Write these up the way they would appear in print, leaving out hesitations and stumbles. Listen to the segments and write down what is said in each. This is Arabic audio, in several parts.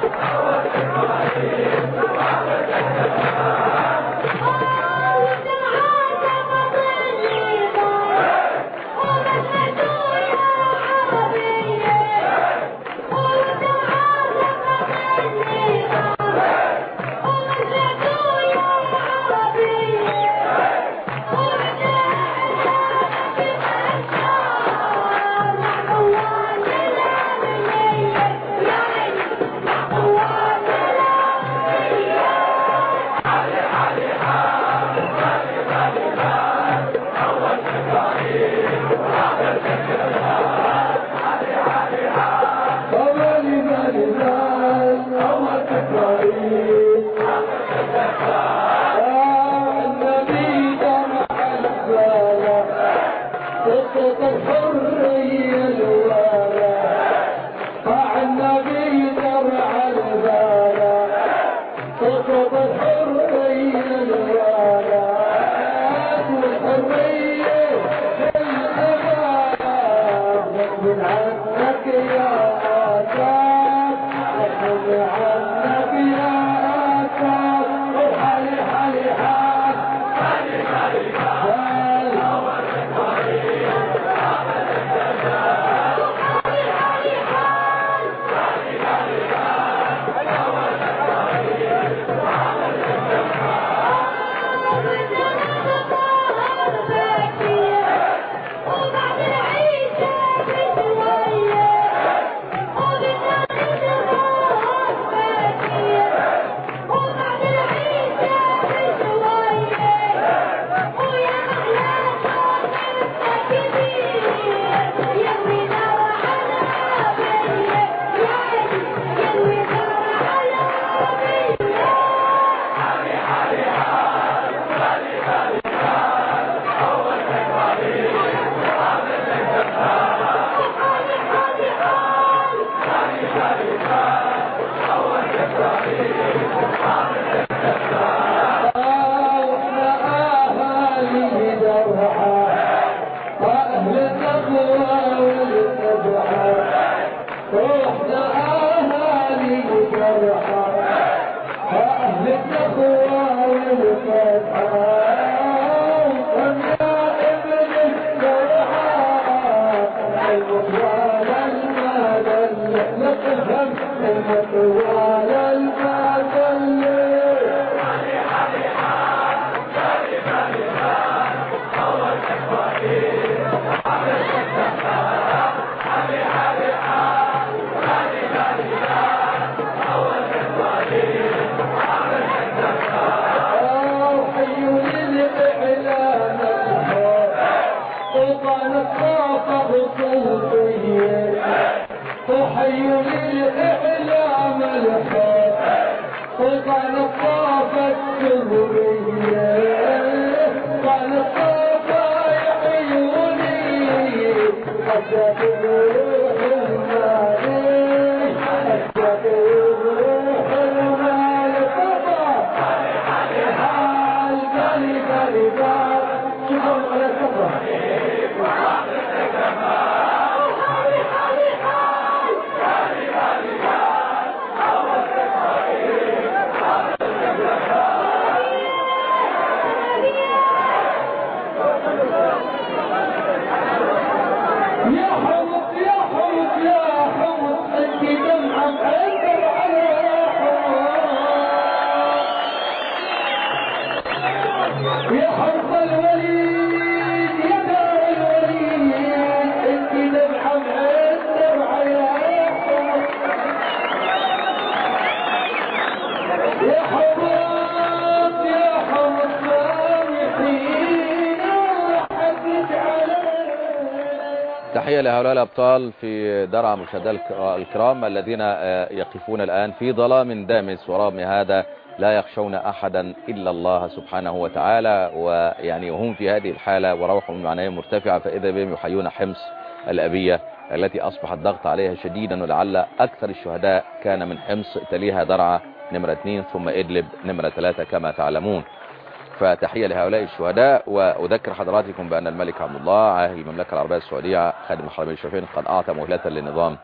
تحية لهؤلاء الأبطال في درع مشاهدينا الكرام الذين يقفون الآن في ظلام دامس، ورغم هذا لا يخشون أحدا إلا الله سبحانه وتعالى، ويعني هم في هذه الحالة وروحهم معنوية مرتفعة، فإذا بهم يحيون حمص الأبية التي أصبح الضغط عليها شديدا، ولعل أكثر الشهداء كان من حمص، تليها درعا نمرة 2 ثم إدلب نمرة 3 كما تعلمون. فتحية لهؤلاء الشهداء. وأذكر حضراتكم بأن الملك عبد الله عاهل المملكة العربية السعودية خادم الحرمين الشريفين قد أعطى مهلة للنظام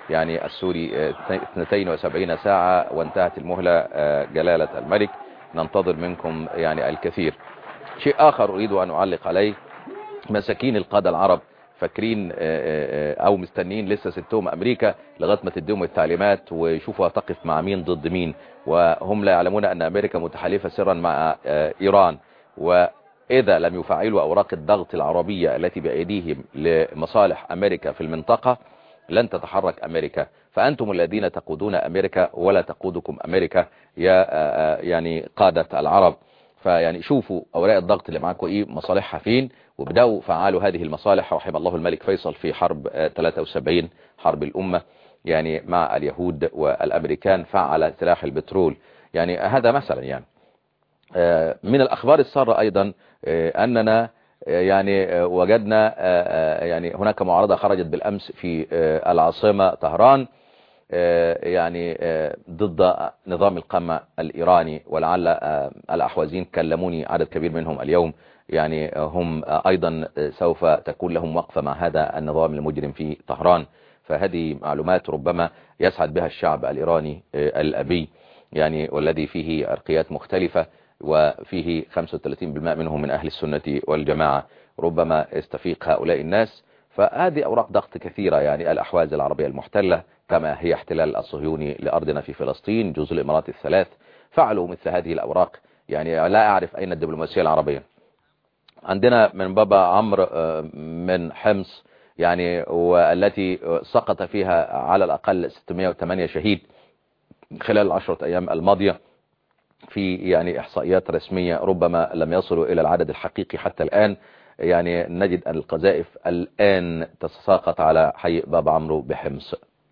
يعني السوري 72 ساعة وانتهت المهلة جلالة الملك. ننتظر منكم يعني الكثير. شيء آخر أريد أن أعلق عليه، مساكين القادة العرب فاكرين او مستنين لسه ستهم امريكا لغايه ما تديهم التعليمات ويشوفوا هتقف مع مين ضد مين، وهم لا يعلمون ان امريكا متحالفه سرا مع ايران، واذا لم يفعلوا اوراق الضغط العربيه التي بايديهم لمصالح امريكا في المنطقه لن تتحرك امريكا. فانتم الذين تقودون امريكا ولا تقودكم امريكا يا يعني قاده العرب. فيعني شوفوا اوراق الضغط اللي معاكم ايه، مصالحها فين، وبدأوا فعالوا هذه المصالح. رحم الله الملك فيصل في حرب 73 حرب الأمة يعني مع اليهود والأمريكان، فعل سلاح البترول. يعني هذا مثلا يعني من الأخبار السارة أيضا أننا يعني وجدنا يعني هناك معارضة خرجت بالأمس في العاصمة طهران يعني ضد نظام القمع الإيراني، ولعل الأحوازين كلموني عدد كبير منهم اليوم، يعني هم أيضا سوف تكون لهم وقفة مع هذا النظام المجرم في طهران. فهذه معلومات ربما يسعد بها الشعب الإيراني الأبي يعني، والذي فيه عرقيات مختلفة وفيه 35% منهم من أهل السنة والجماعة. ربما يستفيق هؤلاء الناس. فهذه أوراق ضغط كثيرة يعني، الأحواز العربية المحتلة كما هي احتلال الصهيوني لأرضنا في فلسطين، جزء الإمارات الثلاث، فعلوا مثل هذه الأوراق. يعني لا أعرف أين الدبلوماسية العربية. عندنا من بابا عمرو من حمص يعني، والتي سقط فيها على الأقل 608 شهيد خلال 10 أيام الماضية، في يعني إحصائيات رسمية ربما لم يصلوا إلى العدد الحقيقي حتى الآن. يعني نجد أن القذائف الآن تتساقط على حي بابا عمرو بحمص.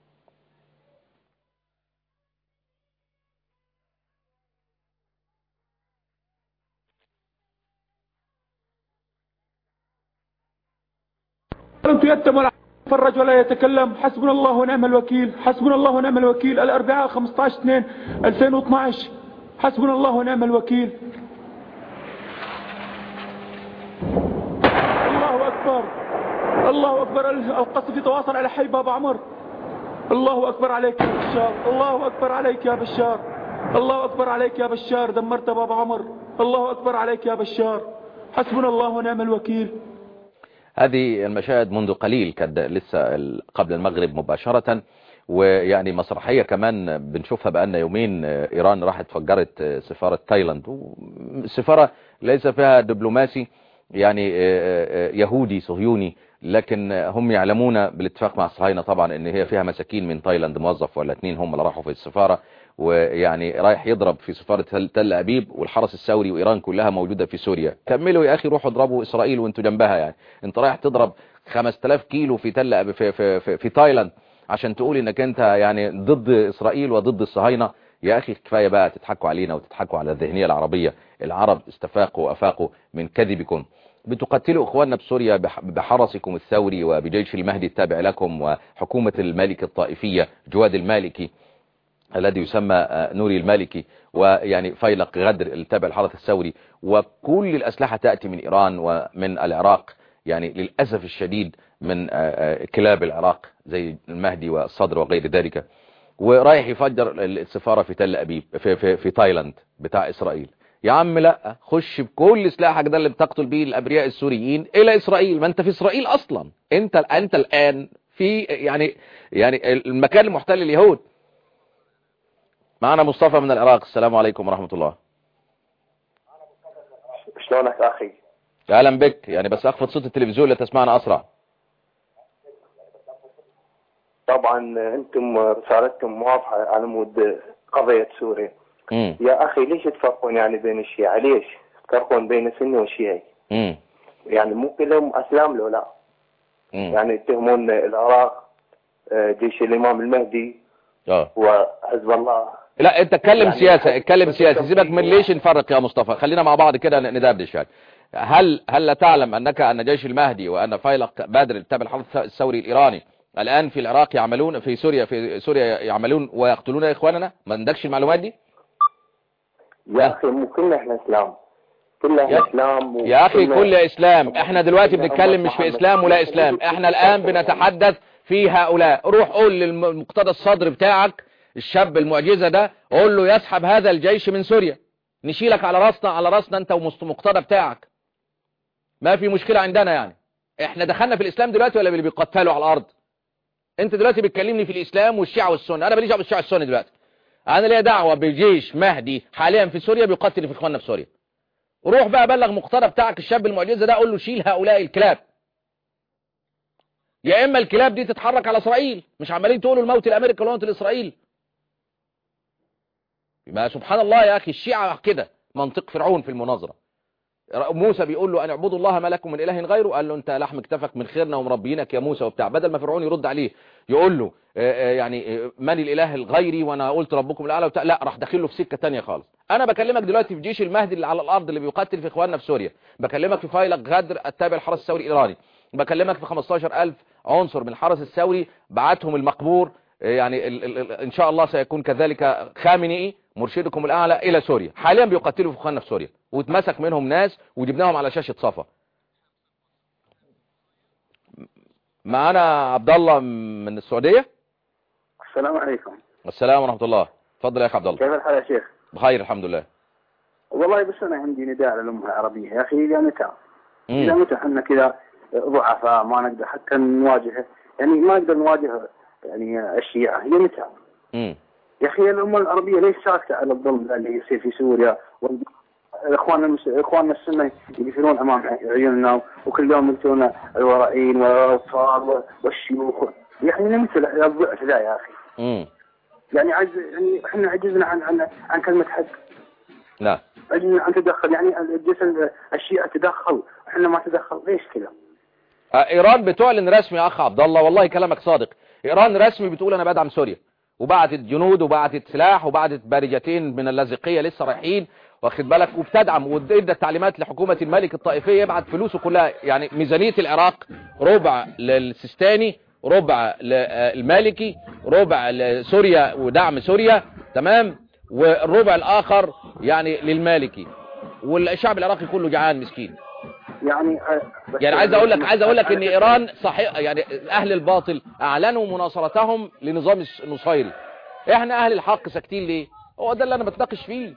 لم تيتم ولا يتفرج ولا يتكلم. حسبنا الله ونعم الوكيل، حسبنا الله ونعم الوكيل. الأربعاء 15/2/2012. حسبنا الله ونعم الوكيل. الله أكبر، الله أكبر. القصف يتواصل على حي بابا عمر. الله أكبر عليك يا بشار، الله أكبر عليك يا بشار، الله أكبر عليك يا بشار. دمرت بابا عمر. الله أكبر عليك يا بشار. حسبنا الله ونعم الوكيل. هذه المشاهد منذ قليل، كانت لسه قبل المغرب مباشرة. ويعني مسرحية كمان بنشوفها بقالنا يومين. إيران راحت فجرت سفارة تايلاند، السفارة ليس فيها دبلوماسي يعني يهودي صهيوني، لكن هم يعلمون بالاتفاق مع الصهاينة طبعا ان هي فيها مساكين من تايلاند، موظف ولا 2 هم اللي راحوا في السفارة، ويعني رايح يضرب في سفارة تل أبيب، والحرس الثوري وإيران كلها موجودة في سوريا. كملوا يا أخي، روحوا اضربوا إسرائيل وانتوا جنبها. يعني انت رايح تضرب 5000 كيلو في تل أبيب في تايلاند عشان تقول انك انت يعني ضد إسرائيل وضد الصهاينة؟ يا أخي كفاية بقى تضحكوا علينا وتضحكوا على الذهنية العربية. العرب استفاقوا وأفاقوا من كذبكم. بتقتلوا اخواننا بسوريا بحرسكم الثوري وبجيش المهدي التابع لكم وحكومة الملك الطائفية جواد المالكي الذي يسمى نوري المالكي، ويعني فيلق غدر التابع الحرس الثوري، وكل الأسلحة تأتي من إيران ومن العراق. يعني للأسف الشديد من كلاب العراق زي المهدي والصدر وغير ذلك. ورايح يفجر السفارة في تل أبيب في تايلاند بتاع إسرائيل. يا عم لا، خش بكل سلاحك ده اللي بتقتل بيه الأبرياء السوريين إلى إسرائيل. ما أنت في إسرائيل أصلا، أنت الآن في يعني المكان المحتل اليهود. معنا مصطفى من العراق. السلام عليكم ورحمة الله. شلونك أخي؟ أهلا بك. يعني بس أخفض صوت التلفزيون لتسمعنا أسرع. طبعا أنتم رسالتكم موافقة على مود قضية سوريا. يا أخي ليش تفرقون يعني بين الشيعة؟ ليش تفرقون بين السني والشيعي؟ يعني مو كلهم أسلام لو لا؟ يعني يتهمون العراق جيش الإمام المهدي وحزب الله. لا انت اتكلم يعني سياسة، اتكلم سياسة، سيبك من ليش نفرق يا مصطفى. خلينا مع بعض كده ندردش. يعني هل لا تعلم أن جيش المهدي وأن فيلق بدر التابع الحرس الثوري الإيراني الآن في العراق يعملون في سوريا يعملون ويقتلون إخواننا؟ ما عندكش المعلومات دي؟ يا أخي مو كلنا احنا إسلام، كلنا إسلام يا أخي كل إسلام. احنا دلوقتي بنتكلم مش في إسلام ولا إسلام، احنا الآن بنتحدث في هؤلاء. روح قول للمقتدى الصدر بتاعك الشاب المعجزة ده، قول له يسحب هذا الجيش من سوريا، نشيلك على راسنا انت ومقتدى بتاعك، ما في مشكلة عندنا. يعني احنا دخلنا في الاسلام دلوقتي ولا اللي بيقتلوا على الارض؟ انت دلوقتي بتكلمني في الاسلام والشيعة والسنة، انا ماليش دعوه بالشيعة والسنة دلوقتي، انا ليا دعوة بجيش مهدي حاليا في سوريا بيقتل في اخواننا في سوريا. روح بقى بلغ مقتدى بتاعك الشاب المعجزة ده، قول له شيل هؤلاء الكلاب، يا اما الكلاب دي تتحرك على اسرائيل. مش عمالين تقولوا الموت الامريكا والموت لاسرائيل؟ ما سبحان الله يا اخي، الشيعة كده منطق فرعون في المناظرة. موسى بيقول له ان اعبدوا الله ما لكم من اله غيره، قال له انت لحم كتفك من خيرنا ومربينك يا موسى وبتاع. بدل ما فرعون يرد عليه يقول له يعني من الاله الغيري وانا قلت ربكم الاعلى وبتاع، لا راح داخل له في سكه ثانيه خالص. انا بكلمك دلوقتي في جيش المهدي اللي على الارض اللي بيقتل في اخواننا في سوريا، بكلمك في فايلق غدر التابع للحرس الثوري الايراني، بكلمك في 15,000 عنصر من الحرس الثوري بعتهم المقبور، يعني ان شاء الله سيكون كذلك خامنئي مرشدكم الاعلى الى سوريا، حاليا بيقتلوا في اخواننا في سوريا، واتمسك منهم ناس وجبناهم على شاشة صفا. معانا عبد الله من السعودية. السلام عليكم. السلام ورحمة الله. اتفضل يا اخي عبد الله. كيف الحال يا شيخ؟ بخير الحمد لله. والله بس انا عندي نداء للامه العربيه يا اخي، الى متى؟ الى متى احنا كذا ضعفاء ما نقدر حتى نواجه، يعني ما نقدر نواجه يعني الشيعة؟ الى متى؟ يا اخي الامه العربيه ليش ساكته على الظلم اللي يصير في سوريا؟ اخواننا السنه يقفلون امام عيوننا وكل يوم يقتلون الورعين والاطفال والشيوخ، يعني متى الضعف ذا يا اخي؟ يعني يعني احنا عجزنا عن كلمه حق. لا عجزنا عن تدخل، يعني الشيعة تدخل احنا ما تدخل، ليش كذا؟ ايران بتعلن رسمي يا اخ عبد الله، والله كلامك صادق، ايران رسمي بتقول انا بدعم سوريا، وبعتت جنود وبعتت سلاح وبعتت بارجتين من اللاذقيه لسه رايحين، واخد بالك، وبتدعم وادى التعليمات لحكومه الملك الطائفيه يبعت فلوسه كلها. يعني ميزانيه العراق ربع للسيستاني، ربع للمالكي، ربع لسوريا ودعم سوريا، تمام، والربع الاخر يعني للمالكي، والشعب العراقي كله جعان مسكين. يعني عايز اقول لك ان ايران صحيح، يعني اهل الباطل اعلنوا مناصرتهم لنظام النصيري، احنا اهل الحق ساكتين ليه؟ هو ده اللي انا بتناقش فيه.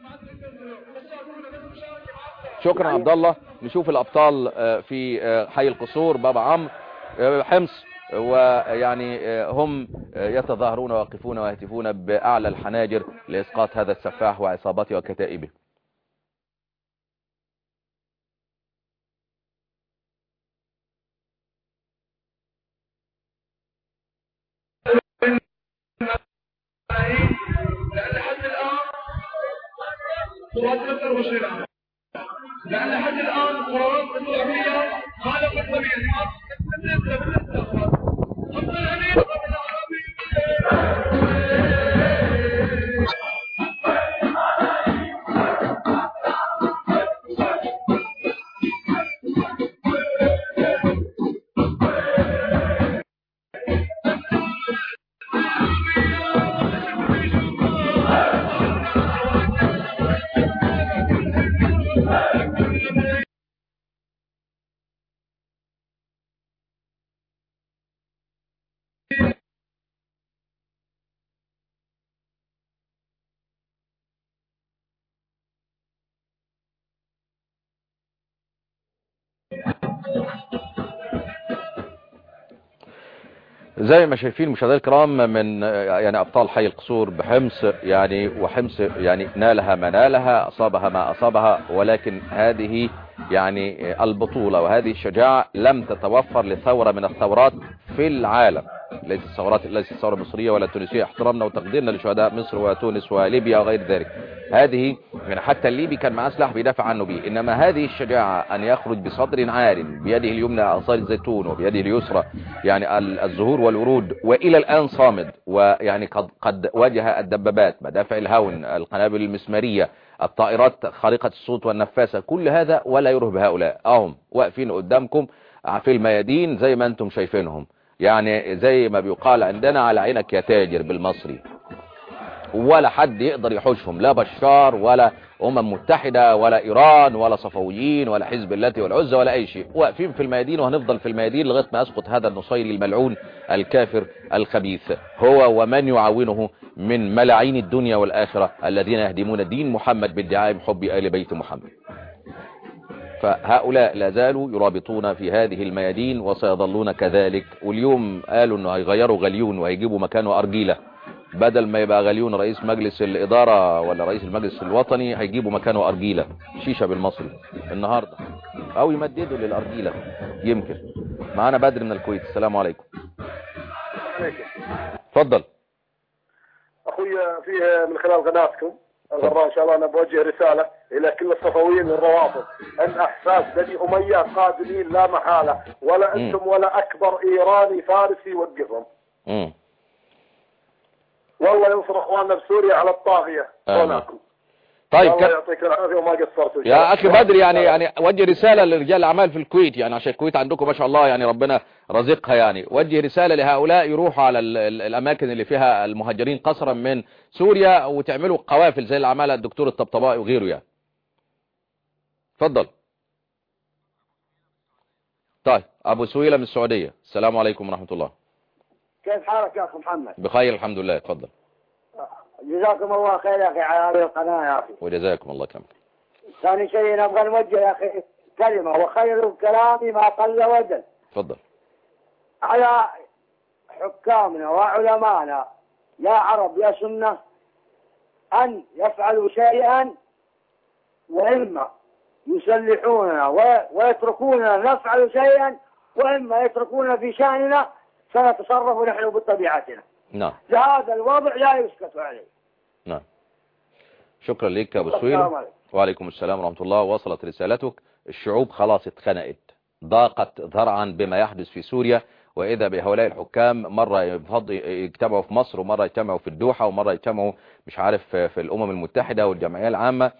شكرا يا عبد الله. نشوف الابطال في حي القصور بابا عمرو حمص، ويعني هم يتظاهرون ويقفون ويهتفون باعلى الحناجر لاسقاط هذا السفاح وعصابته وكتائبه. لأن لحد الآن قرارات الدولية خالفت طبيعة زي ما شايفين مشاهدينا الكرام من يعني ابطال حي القصور بحمص، يعني وحمص يعني نالها ما نالها، اصابها ما اصابها، ولكن هذه يعني البطولة وهذه الشجاعة لم تتوفر لثورة من الثورات في العالم، ليست الثورة المصرية ولا التونسية، احترامنا وتقديرنا لشهداء مصر وتونس وليبيا وغير ذلك. هذه يعني حتى الليبي كان معاه سلاح بيدافع عنه به، انما هذه الشجاعة ان يخرج بصدر عار، بيده اليمنى اعصار الزيتون وبيده اليسرى يعني الزهور والورود، والى الان صامد، ويعني قد واجه الدبابات، مدافع الهون، القنابل المسمارية، الطائرات خارقة الصوت والنفاسة، كل هذا ولا يرهب هؤلاء، هم واقفين قدامكم في الميادين زي ما انتم شايفينهم، يعني زي ما بيقال عندنا على عينك يا تاجر بالمصري. ولا حد يقدر يحوشهم، لا بشار ولا متحدة ولا إيران ولا صفويين ولا حزب الله والعزة ولا أي شيء. واقفين في الميادين وهنفضل في الميادين لغاية ما يسقط هذا النصيري الملعون الكافر الخبيث، هو ومن يعاونه من ملاعين الدنيا والآخرة الذين يهدمون دين محمد بادعاء حب آل بيت محمد. فهؤلاء لا زالوا يرابطون في هذه الميادين وسيظلون كذلك. واليوم قالوا انه هيغيروا غليون وهيجيبوا مكانه أرجيلة، بدل ما يبقى غليون رئيس مجلس الإدارة ولا رئيس المجلس الوطني هيجيبوا مكانه أرجيلة، شيشة بالمصري النهاردة، او يمددوا للأرجيلة يمكن. معانا بدر من الكويت. السلام عليكم. اتفضل اخويا. فيه من خلال قناتكم الغراء ان شاء الله انا بوجه رساله الى كل الصفويين والروافض ان احساس بني اميه قادمين لا محاله، ولا انتم ولا اكبر ايراني فارسي يوقفهم. والله ينصر اخواننا بسوريا على الطاغيه هناكم. طيب الله يعطيك العافيه وما قصرتوا يا اخي بدر. يعني وجه رساله لرجال الاعمال في الكويت، يعني عشان الكويت عندكم ما شاء الله يعني ربنا رزقها، يعني وجه رساله لهؤلاء يروحوا على الاماكن اللي فيها المهاجرين قسرا من سوريا وتعملوا قوافل زي اللي عملها الدكتور الطبطبائي وغيره يعني. اتفضل. طيب ابو سويلة من السعوديه. السلام عليكم ورحمه الله. كيف حالك يا اخي محمد؟ بخير الحمد لله. اتفضل. جزاكم الله خير يا اخي على هذه القناه يا اخي. وجزاكم الله كم. ثاني شيء نبغى نوجه يا اخي كلمه، وخير الكلام ما قل وجل. اتفضل. على حكامنا وعلمائنا يا عرب يا سنه ان يفعلوا شيئا، واما يسلحوننا ويتركوننا نفعل شيئا، واما يتركوننا في شاننا سنتصرف نحن بطبيعتنا. نعم. لهذا الوضع لا يسكت عليه. نعم. شكرا لك يا ابو سويلة. وعليكم السلام ورحمة الله. وصلت رسالتك. الشعوب خلاص اتخنقت، ضاقت ذرعا بما يحدث في سوريا، واذا بهؤلاء الحكام مرة يجتمعوا في مصر ومرة يجتمعوا في الدوحة ومرة يجتمعوا مش عارف في الامم المتحدة والجمعية العامة.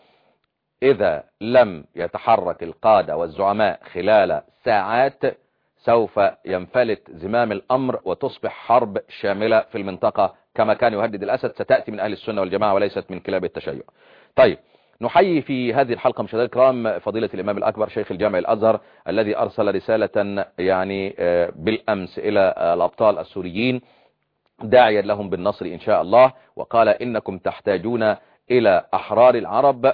اذا لم يتحرك القادة والزعماء خلال ساعات سوف ينفلت زمام الأمر وتصبح حرب شاملة في المنطقة كما كان يهدد الأسد، ستأتي من أهل السنة والجماعة وليست من كلاب التشيع. طيب نحيي في هذه الحلقة مشاهدينا الكرام فضيلة الإمام الأكبر شيخ الجامع الأزهر الذي أرسل رسالة يعني بالأمس إلى الأبطال السوريين داعيا لهم بالنصر إن شاء الله، وقال إنكم تحتاجون إلى أحرار العرب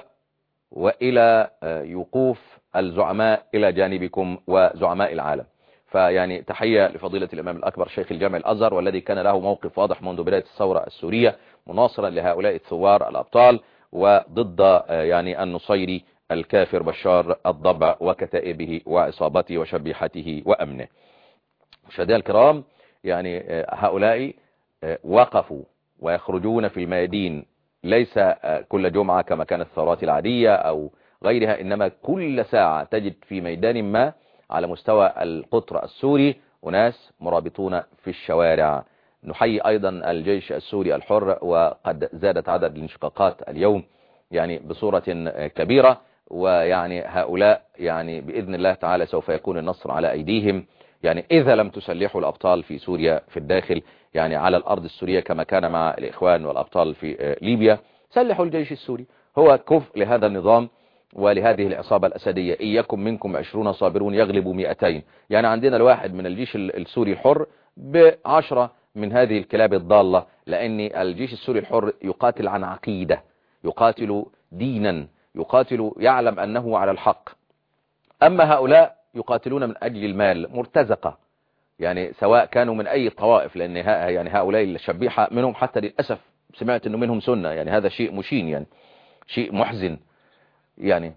وإلى يقوف الزعماء إلى جانبكم وزعماء العالم. فيعني تحية لفضيلة الإمام الأكبر شيخ الجامع الأزهر، والذي كان له موقف واضح منذ بداية الثورة السورية مناصرا لهؤلاء الثوار الأبطال وضد يعني النصيري الكافر بشار الضبع وكتائبه وعصابته وشبيحته وأمنه. مشاهدينا الكرام، يعني هؤلاء وقفوا ويخرجون في الميادين ليس كل جمعة كما كانت الثورات العادية أو غيرها، إنما كل ساعة تجد في ميدان ما على مستوى القطر السوري وناس مرابطون في الشوارع. نحيي أيضا الجيش السوري الحر، وقد زادت عدد الانشقاقات اليوم يعني بصورة كبيرة، ويعني هؤلاء يعني بإذن الله تعالى سوف يكون النصر على أيديهم. يعني إذا لم تسلحوا الأبطال في سوريا في الداخل يعني على الأرض السورية كما كان مع الإخوان والأبطال في ليبيا، سلحوا الجيش السوري، هو كفء لهذا النظام ولهذه العصابة الأسدية. إن يكن منكم 20 صابرون يغلبوا 200. يعني عندنا الواحد من الجيش السوري الحر ب10 من هذه الكلاب الضالة، لأن الجيش السوري الحر يقاتل عن عقيدة، يقاتل دينا، يقاتل يعلم أنه على الحق. أما هؤلاء يقاتلون من أجل المال، مرتزقة، يعني سواء كانوا من أي طوائف، لأن يعني هؤلاء الشبيحة منهم حتى للأسف سمعت أنه منهم سنة، يعني هذا شيء مشين، يعني شيء محزن. يعني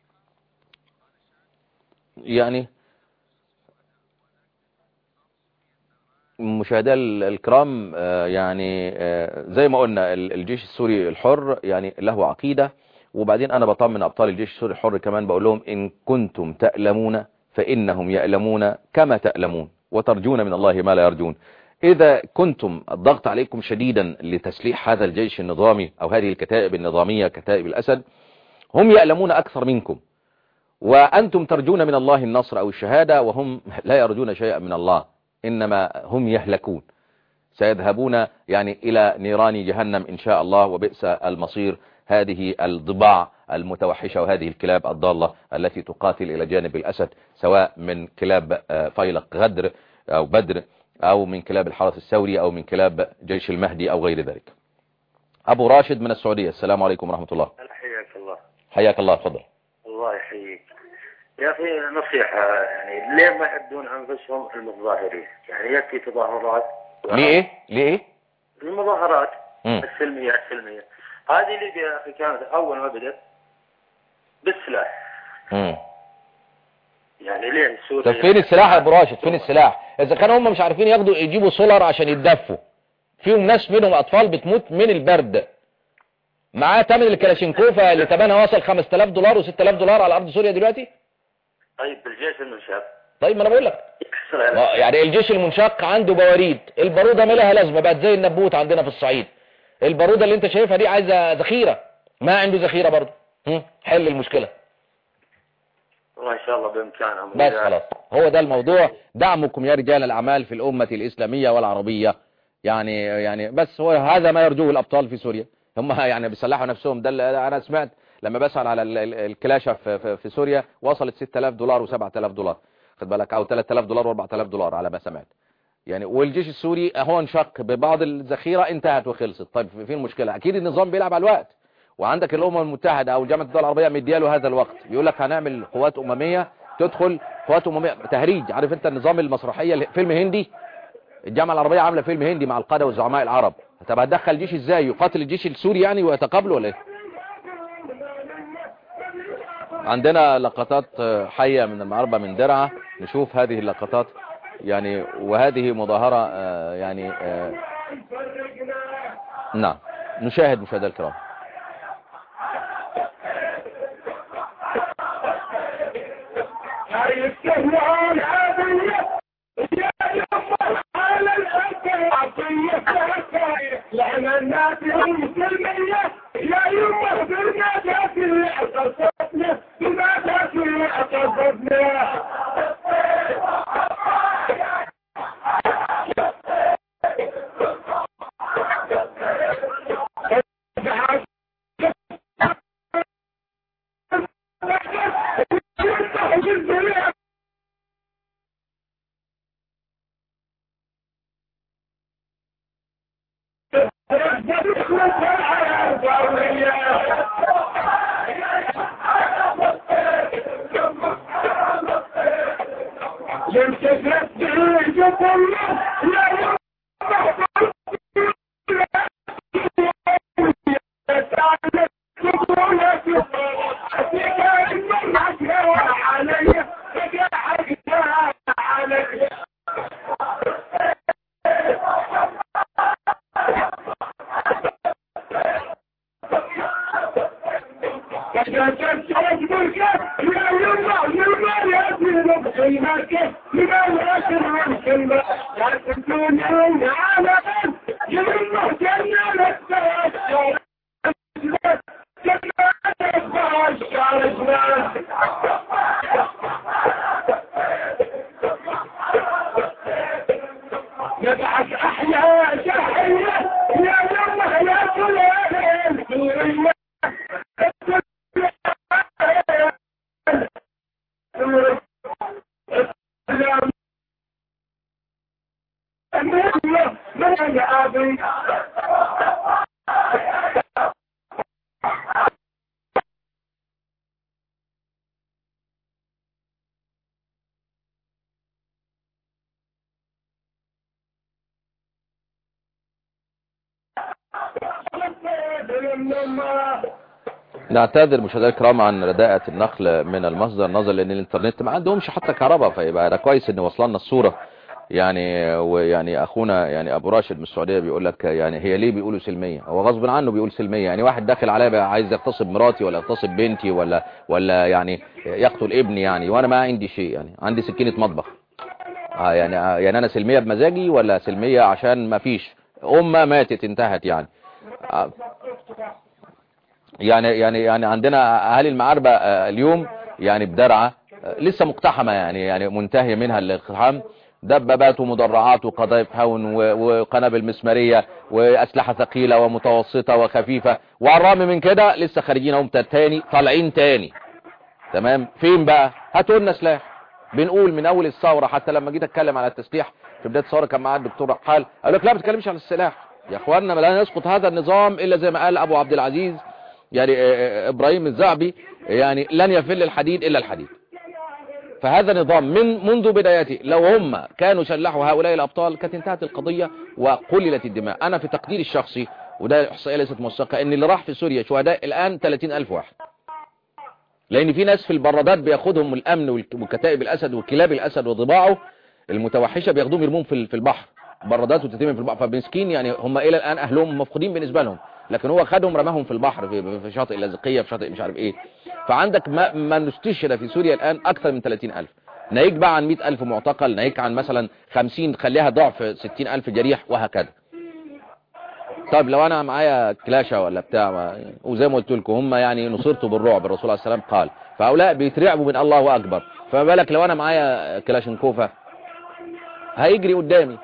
مشاهدينا الكرام، يعني زي ما قلنا الجيش السوري الحر يعني له عقيدة. وبعدين أنا بطمن أبطال الجيش السوري الحر كمان بقول لهم إن كنتم تألمون فإنهم يألمون كما تألمون وترجون من الله ما لا يرجون. إذا كنتم الضغط عليكم شديدا لتسليح هذا الجيش النظامي أو هذه الكتائب النظامية كتائب الأسد، هم يألمون أكثر منكم، وأنتم ترجون من الله النصر أو الشهادة، وهم لا يرجون شيئا من الله، إنما هم يهلكون. سيذهبون يعني إلى نيران جهنم إن شاء الله، وبئس المصير هذه الضباع المتوحشة وهذه الكلاب الضالة التي تقاتل إلى جانب الأسد، سواء من كلاب فيلق غدر أو بدر أو من كلاب الحرس الثوري أو من كلاب جيش المهدي أو غير ذلك. أبو راشد من السعودية، السلام عليكم ورحمة الله. حياك الله. حياك الله، تفضل. الله يحييك يا أخي. نصيحة يعني ليه ما يحدون أنفسهم المتظاهرين؟ يعني يكفي تظاهرات. ليه المظاهرات السلمية هذه ليبيا يا أخي كانت أول ما بدأت بالسلاح. يعني ليه سوريا؟ طب فين السلاح يا أبو راشد؟ فين السلاح؟ إذا كانوا هم مش عارفين يجيبوا سولار عشان يتدفوا، فيهم ناس منهم أطفال بتموت من البرد، معاه تمن الكلاشينكوفة اللي ثمنها وصل $5000 و$6000 على أرض سوريا دلوقتي. طيب بالجيش المنشق. طيب ما أنا بقول لك يعني الجيش المنشق عنده بواريد، البارودة ما لها لازمة، بقت زي النبوت عندنا في الصعيد. البارودة اللي انت شايفها دي عايزة ذخيرة، ما عنده ذخيرة برضه. حل المشكلة والله إن شاء الله بإمكانهم. بس خلاص، هو ده الموضوع. دعمكم يا رجال الأعمال في الأمة الإسلامية والعربية، يعني بس هو هذا ما يرجوه الأبطال في سوريا. هم يعني بيصلحوا نفسهم. ده أنا سمعت لما بسأل على الكلاشة في سوريا وصلت $6000 و$7000، خد بالك، أو $3000 و$4000 على ما سمعت يعني. والجيش السوري هو انشق ببعض الذخيرة، انتهت وخلصت. طيب فين المشكلة؟ أكيد النظام بيلعب على الوقت، وعندك الأمم المتحدة أو جامعة الدول العربية مدياله هذا الوقت، بيقول لك هنعمل قوات أممية تدخل، قوات أممية تهريج. عارف انت النظام المسرحية، فيلم هندي، الجامعة العربية عاملة فيلم هندي مع القادة والزعماء العرب. طب هتدخل جيش ازاي يقاتل الجيش السوري يعني ويتقابله ولا ايه؟ عندنا لقطات حية من المعربة من درعا، نشوف هذه اللقطات يعني. وهذه مظاهرة يعني نعم، نشاهد مشاهدينا الكرام. لأن الناس المسلمية يا يمه بالناس اللي اعتصبنا بالناس اللي اعتصبنا. نعتذر مشاهدينا الكرام عن رداءة النقل من المصدر، نظرا لان الانترنت ما عندهمش حتى كهرباء، فيبقى ده كويس ان وصلنا الصورة يعني. ويعني اخونا يعني ابو راشد من السعودية بيقول لك يعني هي ليه بيقولوا سلمية؟ هو غصب عنه بيقول سلمية. يعني واحد داخل عليا بقى عايز يغتصب مراتي ولا يغتصب بنتي ولا يعني يقتل ابني يعني، وانا ما عندي شيء يعني، عندي سكينة مطبخ. يعني انا سلمية بمزاجي ولا سلمية عشان ما فيش امة ماتت انتهت يعني. يعني عندنا اهالي المعاربة اليوم يعني بدرعة لسه مقتحمة يعني منتهية منها الاقتحام، دبابات ومدرعات وقذائف هون وقنابل مسمارية وأسلحة ثقيلة ومتوسطة وخفيفة، وعلى الرغم من كده لسه خارجين هم تاني طالعين تاني. تمام. فين بقى؟ هاتوا لنا سلاح. بنقول من اول الثوره، حتى لما جيت اتكلم على التسليح في بدايه الثوره كان معايا الدكتور رحال قال لك لا ما تتكلمش عن السلاح يا اخواننا، لا يسقط هذا النظام الا زي ما قال ابو عبد العزيز يعني ابراهيم الزعبي، يعني لن يفل الحديد الا الحديد. فهذا نظام منذ بدايته لو هم كانوا شلحوا هؤلاء الابطال كانت انتهت القضيه وقللت الدماء. انا في تقديري الشخصي، وده احصائيه ليست موثقه، ان اللي راح في سوريا شهداء الان 30,000 واحد، لان في ناس في البرادات بياخدهم الامن وكتائب الاسد وكلاب الاسد وضباعه المتوحشه بياخدوهم يرموهم في البحر، برادات وتتم في البحر. فمسكين يعني هم الى الان اهلهم مفقودين بالنسبه لهم، لكن هو خدهم رماهم في البحر في شاطئ اللاذقيه، في شاطئ مش عارف ايه. فعندك ما نستشهد في سوريا الان اكثر من 30,000، ناهيك بقى عن 100,000 معتقل، ناهيك عن مثلا 50 خليها ضعف 60,000 جريح وهكذا. طيب لو انا معايا كلاشة ولا بتاع، وزي ما قلت لكم هم يعني نصرتوا بالرعب، الرسول عليه السلام قال، فهؤلاء بيترعبوا من الله اكبر، فما بالك لو انا معايا كلاشنكوفة هيجري قدامي.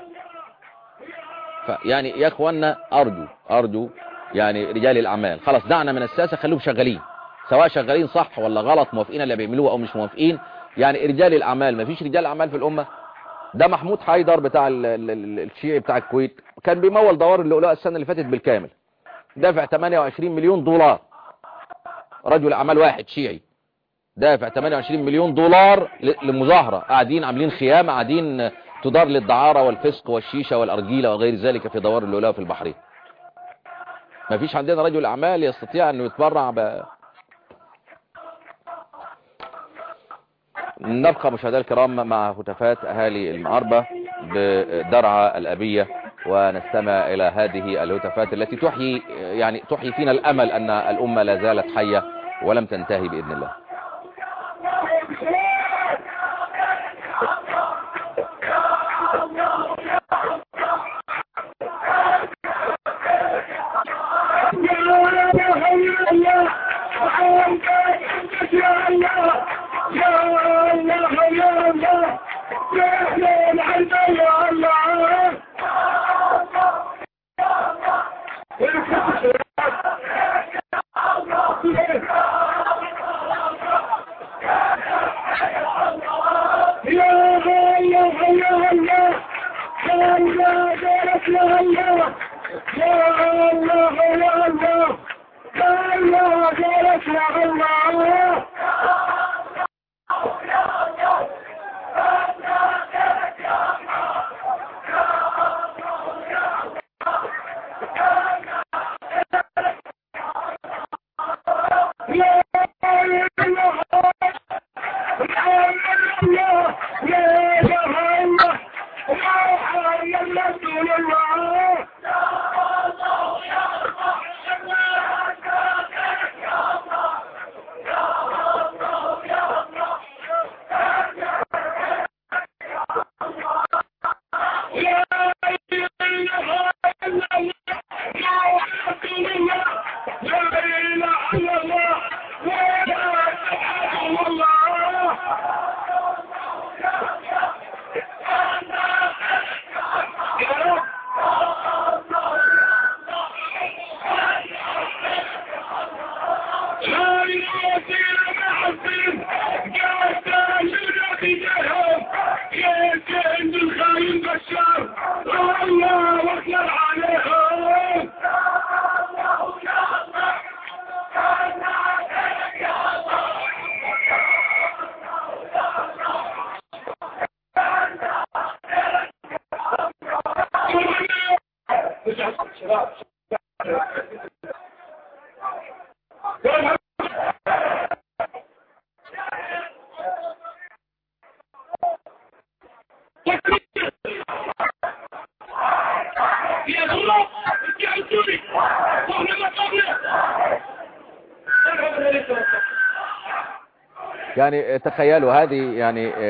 فيعني يا اخوانا ارجو يعني رجال الاعمال خلاص دعنا من السياسة، خلوهم شغالين، سواء شغالين صح ولا غلط، موافقين اللي بيعملوه او مش موافقين. يعني رجال الاعمال، ما فيش رجال اعمال في الامة. ده محمود حيدر بتاع الشيعي بتاع الكويت كان بيمول دوار اللؤلؤة السنة اللي فاتت بالكامل، دافع 28 مليون دولار. رجل اعمال واحد شيعي دافع 28 مليون دولار لمظاهرة، قاعدين عاملين خيام، قاعدين تدار للدعارة والفسق والشيشة والارجيلة وغير ذلك في دوار اللؤلؤة في البحرين. ما فيش عندنا رجل اعمال يستطيع انه يتبرع نبقى مشاهدينا الكرام مع هتافات اهالي المعاربة بدرعا الابية، ونستمع الى هذه الهتافات التي تحيي فينا الامل ان الامة لا زالت حية ولم تنتهي باذن الله. يعني تخيلوا هذه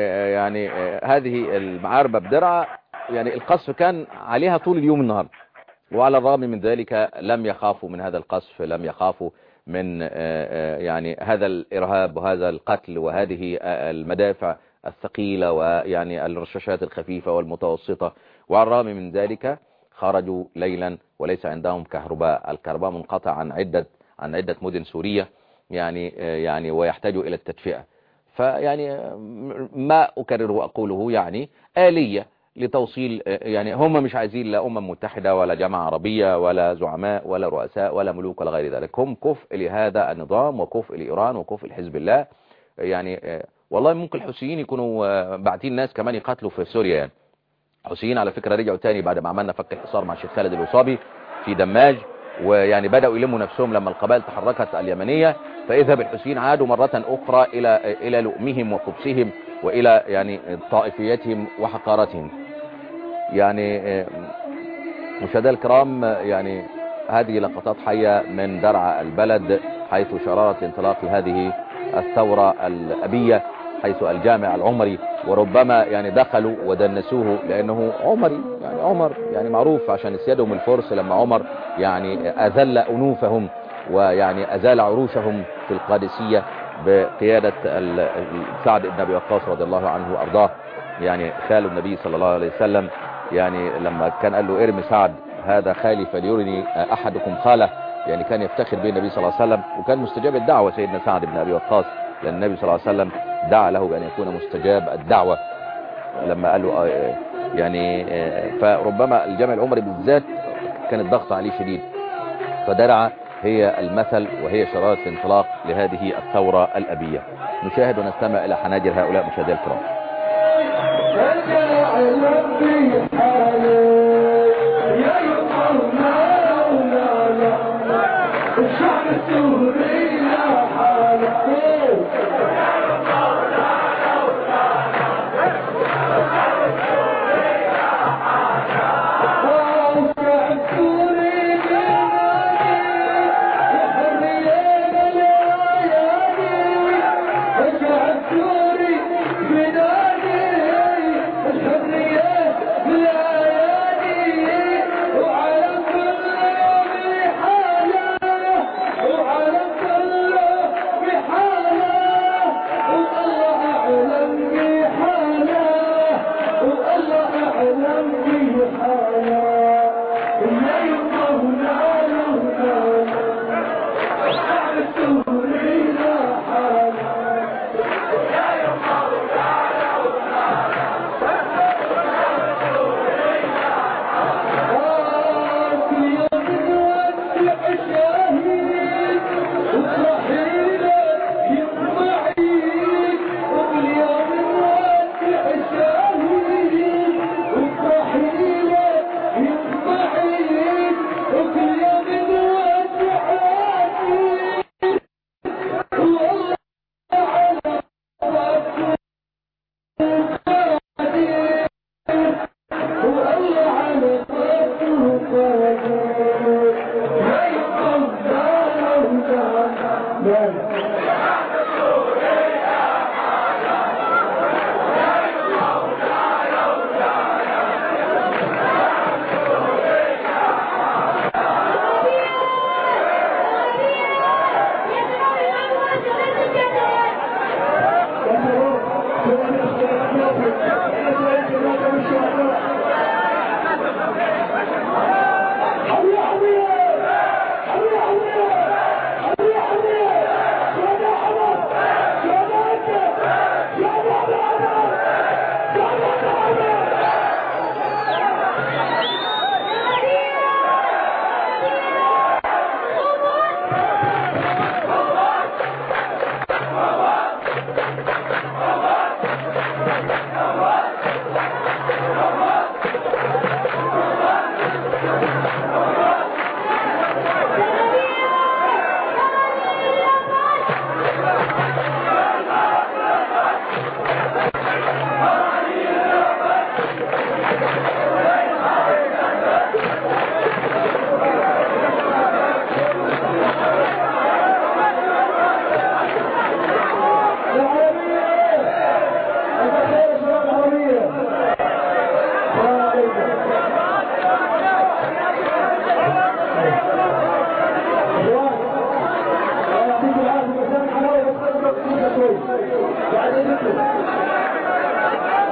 هذه المعاربة بدرعا، يعني القصف كان عليها طول اليوم النهارده، وعلى الرغم من ذلك لم يخافوا من هذا القصف، لم يخافوا من يعني هذا الإرهاب وهذا القتل وهذه المدافع الثقيلة ويعني الرشاشات الخفيفة والمتوسطة، وعلى الرغم من ذلك خرجوا ليلا وليس عندهم كهرباء. الكهرباء منقطع عن عدة مدن سورية يعني ويحتاجوا إلى التدفئة. فيعني ما أكرر وأقوله يعني آلية لتوصيل، يعني هم مش عايزين لا متحدة ولا جامعة عربية ولا زعماء ولا رؤساء ولا ملوك ولا غير ذلك، هم كفء لهذا النظام وكفء لإيران وكفء لحزب الله. يعني والله ممكن الحوثيين يكونوا باعتين ناس كمان يقاتلوا في سوريا. يعني الحوثيين على فكرة رجعوا تاني بعد ما عملنا فك الحصار مع الشيخ خالد الوصابي في دماج، ويعني بدأوا يلموا نفسهم لما القبائل تحركت اليمنية، فإذا بالحوثيين عادوا مرة أخرى إلى لؤمهم وخبثهم وإلى يعني طائفيتهم وحقارتهم. يعني مشاهدينا الكرام، يعني هذه لقطات حية من درعا البلد حيث شرارة انطلاق هذه الثورة الأبية، حيث الجامع العمري، وربما يعني دخلوا ودنسوه لأنه عمري، يعني عمر يعني معروف عشان سيادهم الفرس لما عمر يعني أذل أنوفهم ويعني أزال عروشهم في القادسية بقيادة سعد بن أبي وقاص رضي الله عنه وأرضاه، يعني خال النبي صلى الله عليه وسلم. يعني لما كان قال له ارمي سعد هذا خالي فليرني أحدكم خاله، يعني كان يفتخر به النبي صلى الله عليه وسلم، وكان مستجاب الدعوة سيدنا سعد بن أبي وقاص، لأن النبي صلى الله عليه وسلم دعا له بأن يكون مستجاب الدعوة لما قال له يعني فربما الجامع العمري بالذات كان الضغط عليه شديد، فدرعا هي المثل وهي شرارة الانطلاق لهذه الثورة الأبية. نشاهد ونستمع إلى حناجر هؤلاء مشاهدي الكرام.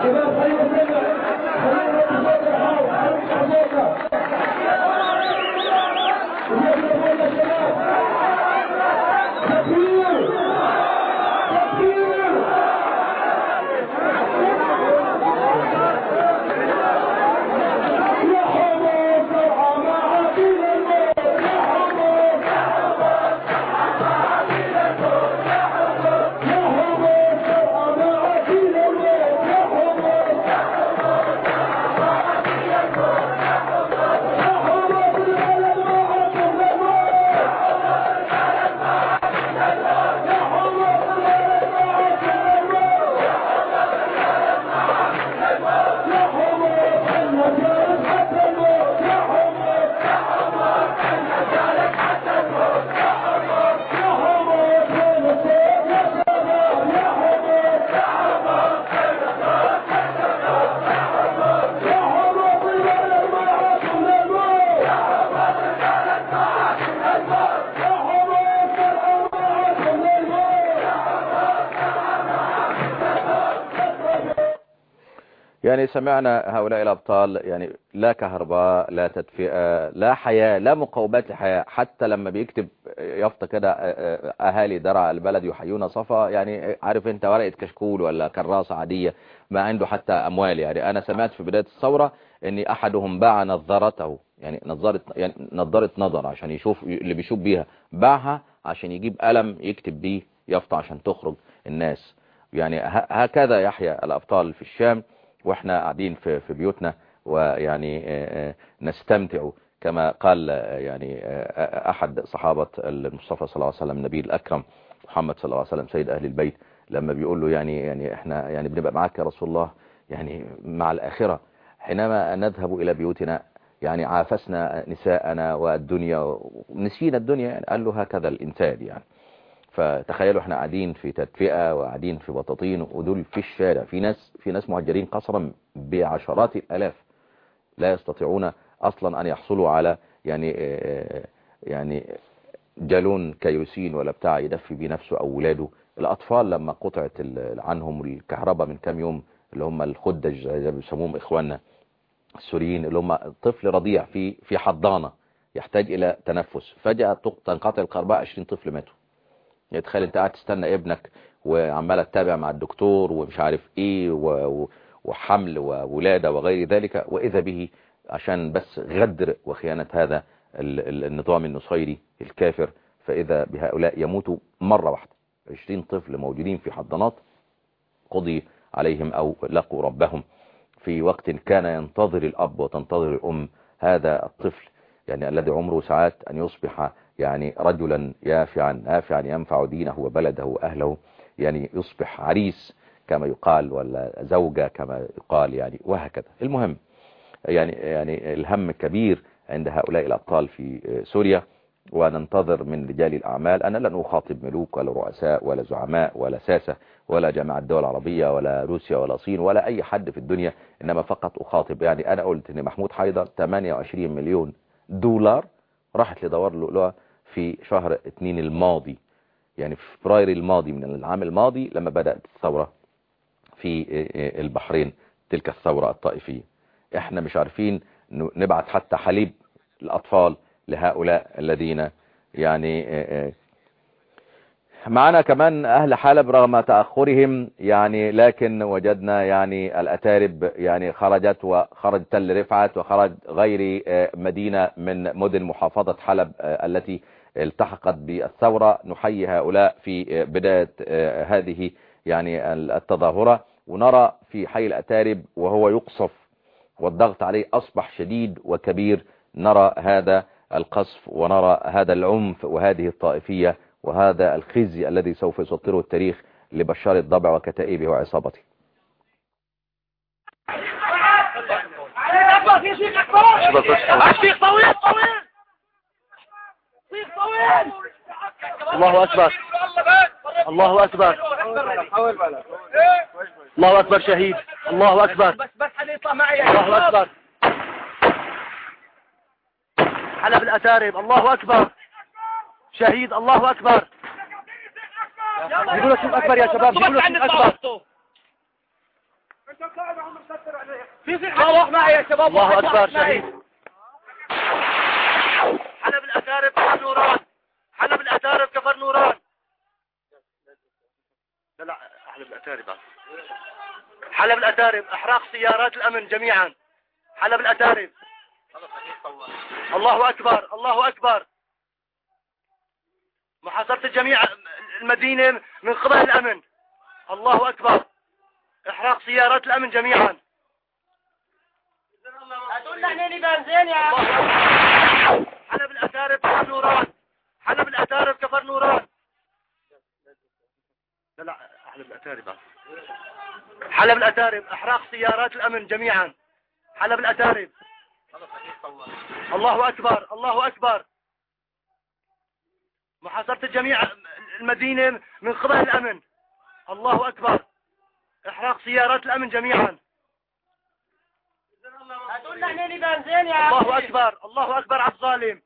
يعني سمعنا هؤلاء الأبطال، يعني لا كهرباء، لا تدفئة، لا حياة، لا مقومات لحياة. حتى لما بيكتب يافطة كده أهالي درع البلد يحيون صفا، يعني عارف انت ورقة كشكول ولا كراسة عادية، ما عنده حتى أموال. يعني أنا سمعت في بداية الثورة ان أحدهم باع نظارته، يعني نظارة نظر عشان يشوف اللي بيشوف بيها، باعها عشان يجيب قلم يكتب بيه يافطة عشان تخرج الناس. يعني هكذا يحيى الأبطال في الشام، واحنا قاعدين في بيوتنا، ويعني نستمتع كما قال يعني احد صحابة المصطفى صلى الله عليه وسلم النبي الاكرم محمد صلى الله عليه وسلم سيد اهل البيت، لما بيقول له يعني احنا يعني بنبقى معاك يا رسول الله يعني مع الاخرة، حينما نذهب الى بيوتنا يعني عافسنا نساءنا والدنيا ونسينا الدنيا. يعني قال له هكذا الانسان يعني. فتخيلوا احنا قاعدين في تدفئة وقاعدين في بطاطين، ودول في الشارع، في ناس مهجرين قصرا بعشرات الالاف لا يستطيعون اصلا ان يحصلوا على يعني جالون كيروسين ولا بتاع يدفي بيه نفسه او ولاده. الاطفال لما قطعت عنهم الكهرباء من كام يوم، اللي هم الخدج زي ما بيسموهم اخواننا السوريين، اللي هم طفل رضيع في حضانة يحتاج الى تنفس، فجأة تنقطع الكهرباء، 20 طفل ماتوا. يتخيل انت قاعد تستنى ابنك وعمال تتابع مع الدكتور ومش عارف ايه وحمل وولادة وغير ذلك، واذا به عشان بس غدر وخيانة هذا النظام النصيري الكافر، فاذا بهؤلاء يموتوا مرة واحدة. 20 طفل موجودين في حضانات قضي عليهم او لقوا ربهم في وقت كان ينتظر الاب وتنتظر الام هذا الطفل، يعني الذي عمره ساعات ان يصبح يعني رجلا يافعا نافعا ينفع دينه وبلده وأهله، يعني يصبح عريس كما يقال ولا زوجة كما يقال، يعني وهكذا. المهم يعني الهم كبير عند هؤلاء الأبطال في سوريا، وننتظر من رجال الأعمال. أنا لن أخاطب ملوك ولا رؤساء ولا زعماء ولا ساسة ولا جامعة الدول العربية ولا روسيا ولا صين ولا أي حد في الدنيا، إنما فقط أخاطب. يعني أنا قلت إن محمود حيدر 28 مليون دولار راحت لدوار اللؤلؤة في شهر 2 الماضي، يعني في فبراير الماضي من العام الماضي لما بدأت الثورة في البحرين، تلك الثورة الطائفية. احنا مش عارفين نبعت حتى حليب الأطفال لهؤلاء الذين يعني معنا. كمان أهل حلب رغم تأخرهم يعني، لكن وجدنا يعني الأتارب يعني خرج تل رفعت وخرج غير مدينة من مدن محافظة حلب التي التحقت بالثورة. نحيي هؤلاء في بداية هذه يعني التظاهرة، ونرى في حي الأتارب وهو يقصف والضغط عليه أصبح شديد وكبير. نرى هذا القصف ونرى هذا العنف وهذه الطائفية وهذا الخزي الذي سوف يسطره التاريخ لبشار الضبع وكتائبه وعصابته. الله أكبر، الله أكبر، الله أكبر، شهيد، الله أكبر، الله أكبر، حلب الأتارب، الله أكبر، شهيد، الله أكبر. جيبوا له شيء أكبر يا شباب، جيبوا له شيء أكبر. روح معي يا شباب. الله أكبر. شهيد. حلب الأتارب كفر نوران. حلب الأتارب كفر نوران. لا حلب الأتارب. حلب الأتارب احراق سيارات الأمن جميعا. حلب الأتارب. الله أكبر. الله أكبر. محاصرة جميع المدينة من قبل الأمن. الله أكبر. احراق سيارات الأمن جميعا. حلب الأتارب كفر نوران. حلب الأتارب كفر نوران. لا حلب الأتارب. حلب الأتارب احراق سيارات الأمن جميعا. حلب الأتارب. الله أكبر. الله أكبر. محاصرة جميع المدينة من قبل الأمن. الله أكبر. احراق سيارات الأمن جميعا. الله أكبر. الله أكبر على الظالم.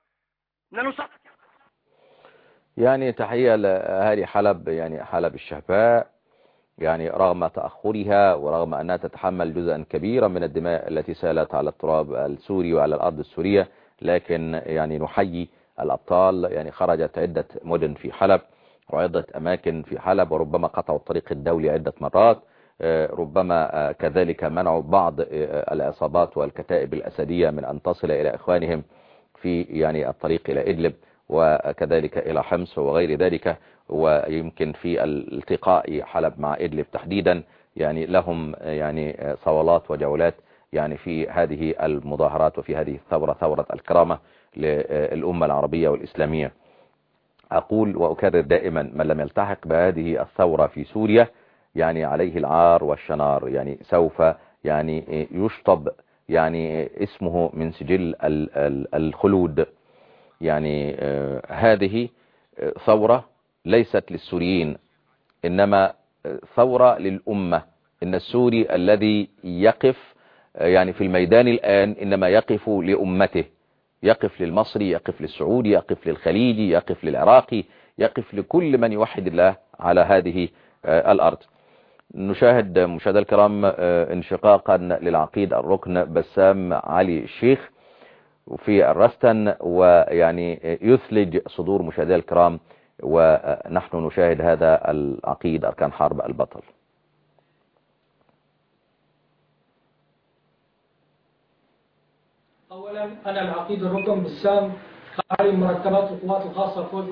يعني تحية لأهالي حلب، يعني حلب الشهباء، يعني رغم تأخرها ورغم أنها تتحمل جزءا كبيرا من الدماء التي سالت على التراب السوري وعلى الأرض السورية، لكن يعني نحيي الأبطال. يعني خرجت عدة مدن في حلب وعدة أماكن في حلب، وربما قطعوا الطريق الدولي عدة مرات، ربما كذلك منعوا بعض العصابات والكتائب الأسدية من أن تصل إلى إخوانهم في يعني الطريق إلى إدلب وكذلك إلى حمص وغير ذلك. ويمكن في التقاء حلب مع إدلب تحديدا يعني لهم يعني صولات وجولات يعني في هذه المظاهرات وفي هذه الثورة، ثورة الكرامة للأمة العربية والإسلامية. أقول وأكرر دائما: من لم يلتحق بهذه الثورة في سوريا يعني عليه العار والشنار، يعني سوف يعني يشطب يعني اسمه من سجل الخلود. يعني هذه ثورة ليست للسوريين، إنما ثورة للأمة. إن السوري الذي يقف يعني في الميدان الآن إنما يقف لأمته، يقف للمصري، يقف للسعودي، يقف للخليجي، يقف للعراقي، يقف لكل من يوحد الله على هذه الأرض. نشاهد مشاهدينا الكرام انشقاقا للعقيد الركن بسام علي الشيخ في الرستن، ويعني يثلج صدور مشاهدينا الكرام ونحن نشاهد هذا العقيد أركان حرب البطل. أولا أنا العقيد الركن بسام قائد مركبات القوات الخاصة فوج.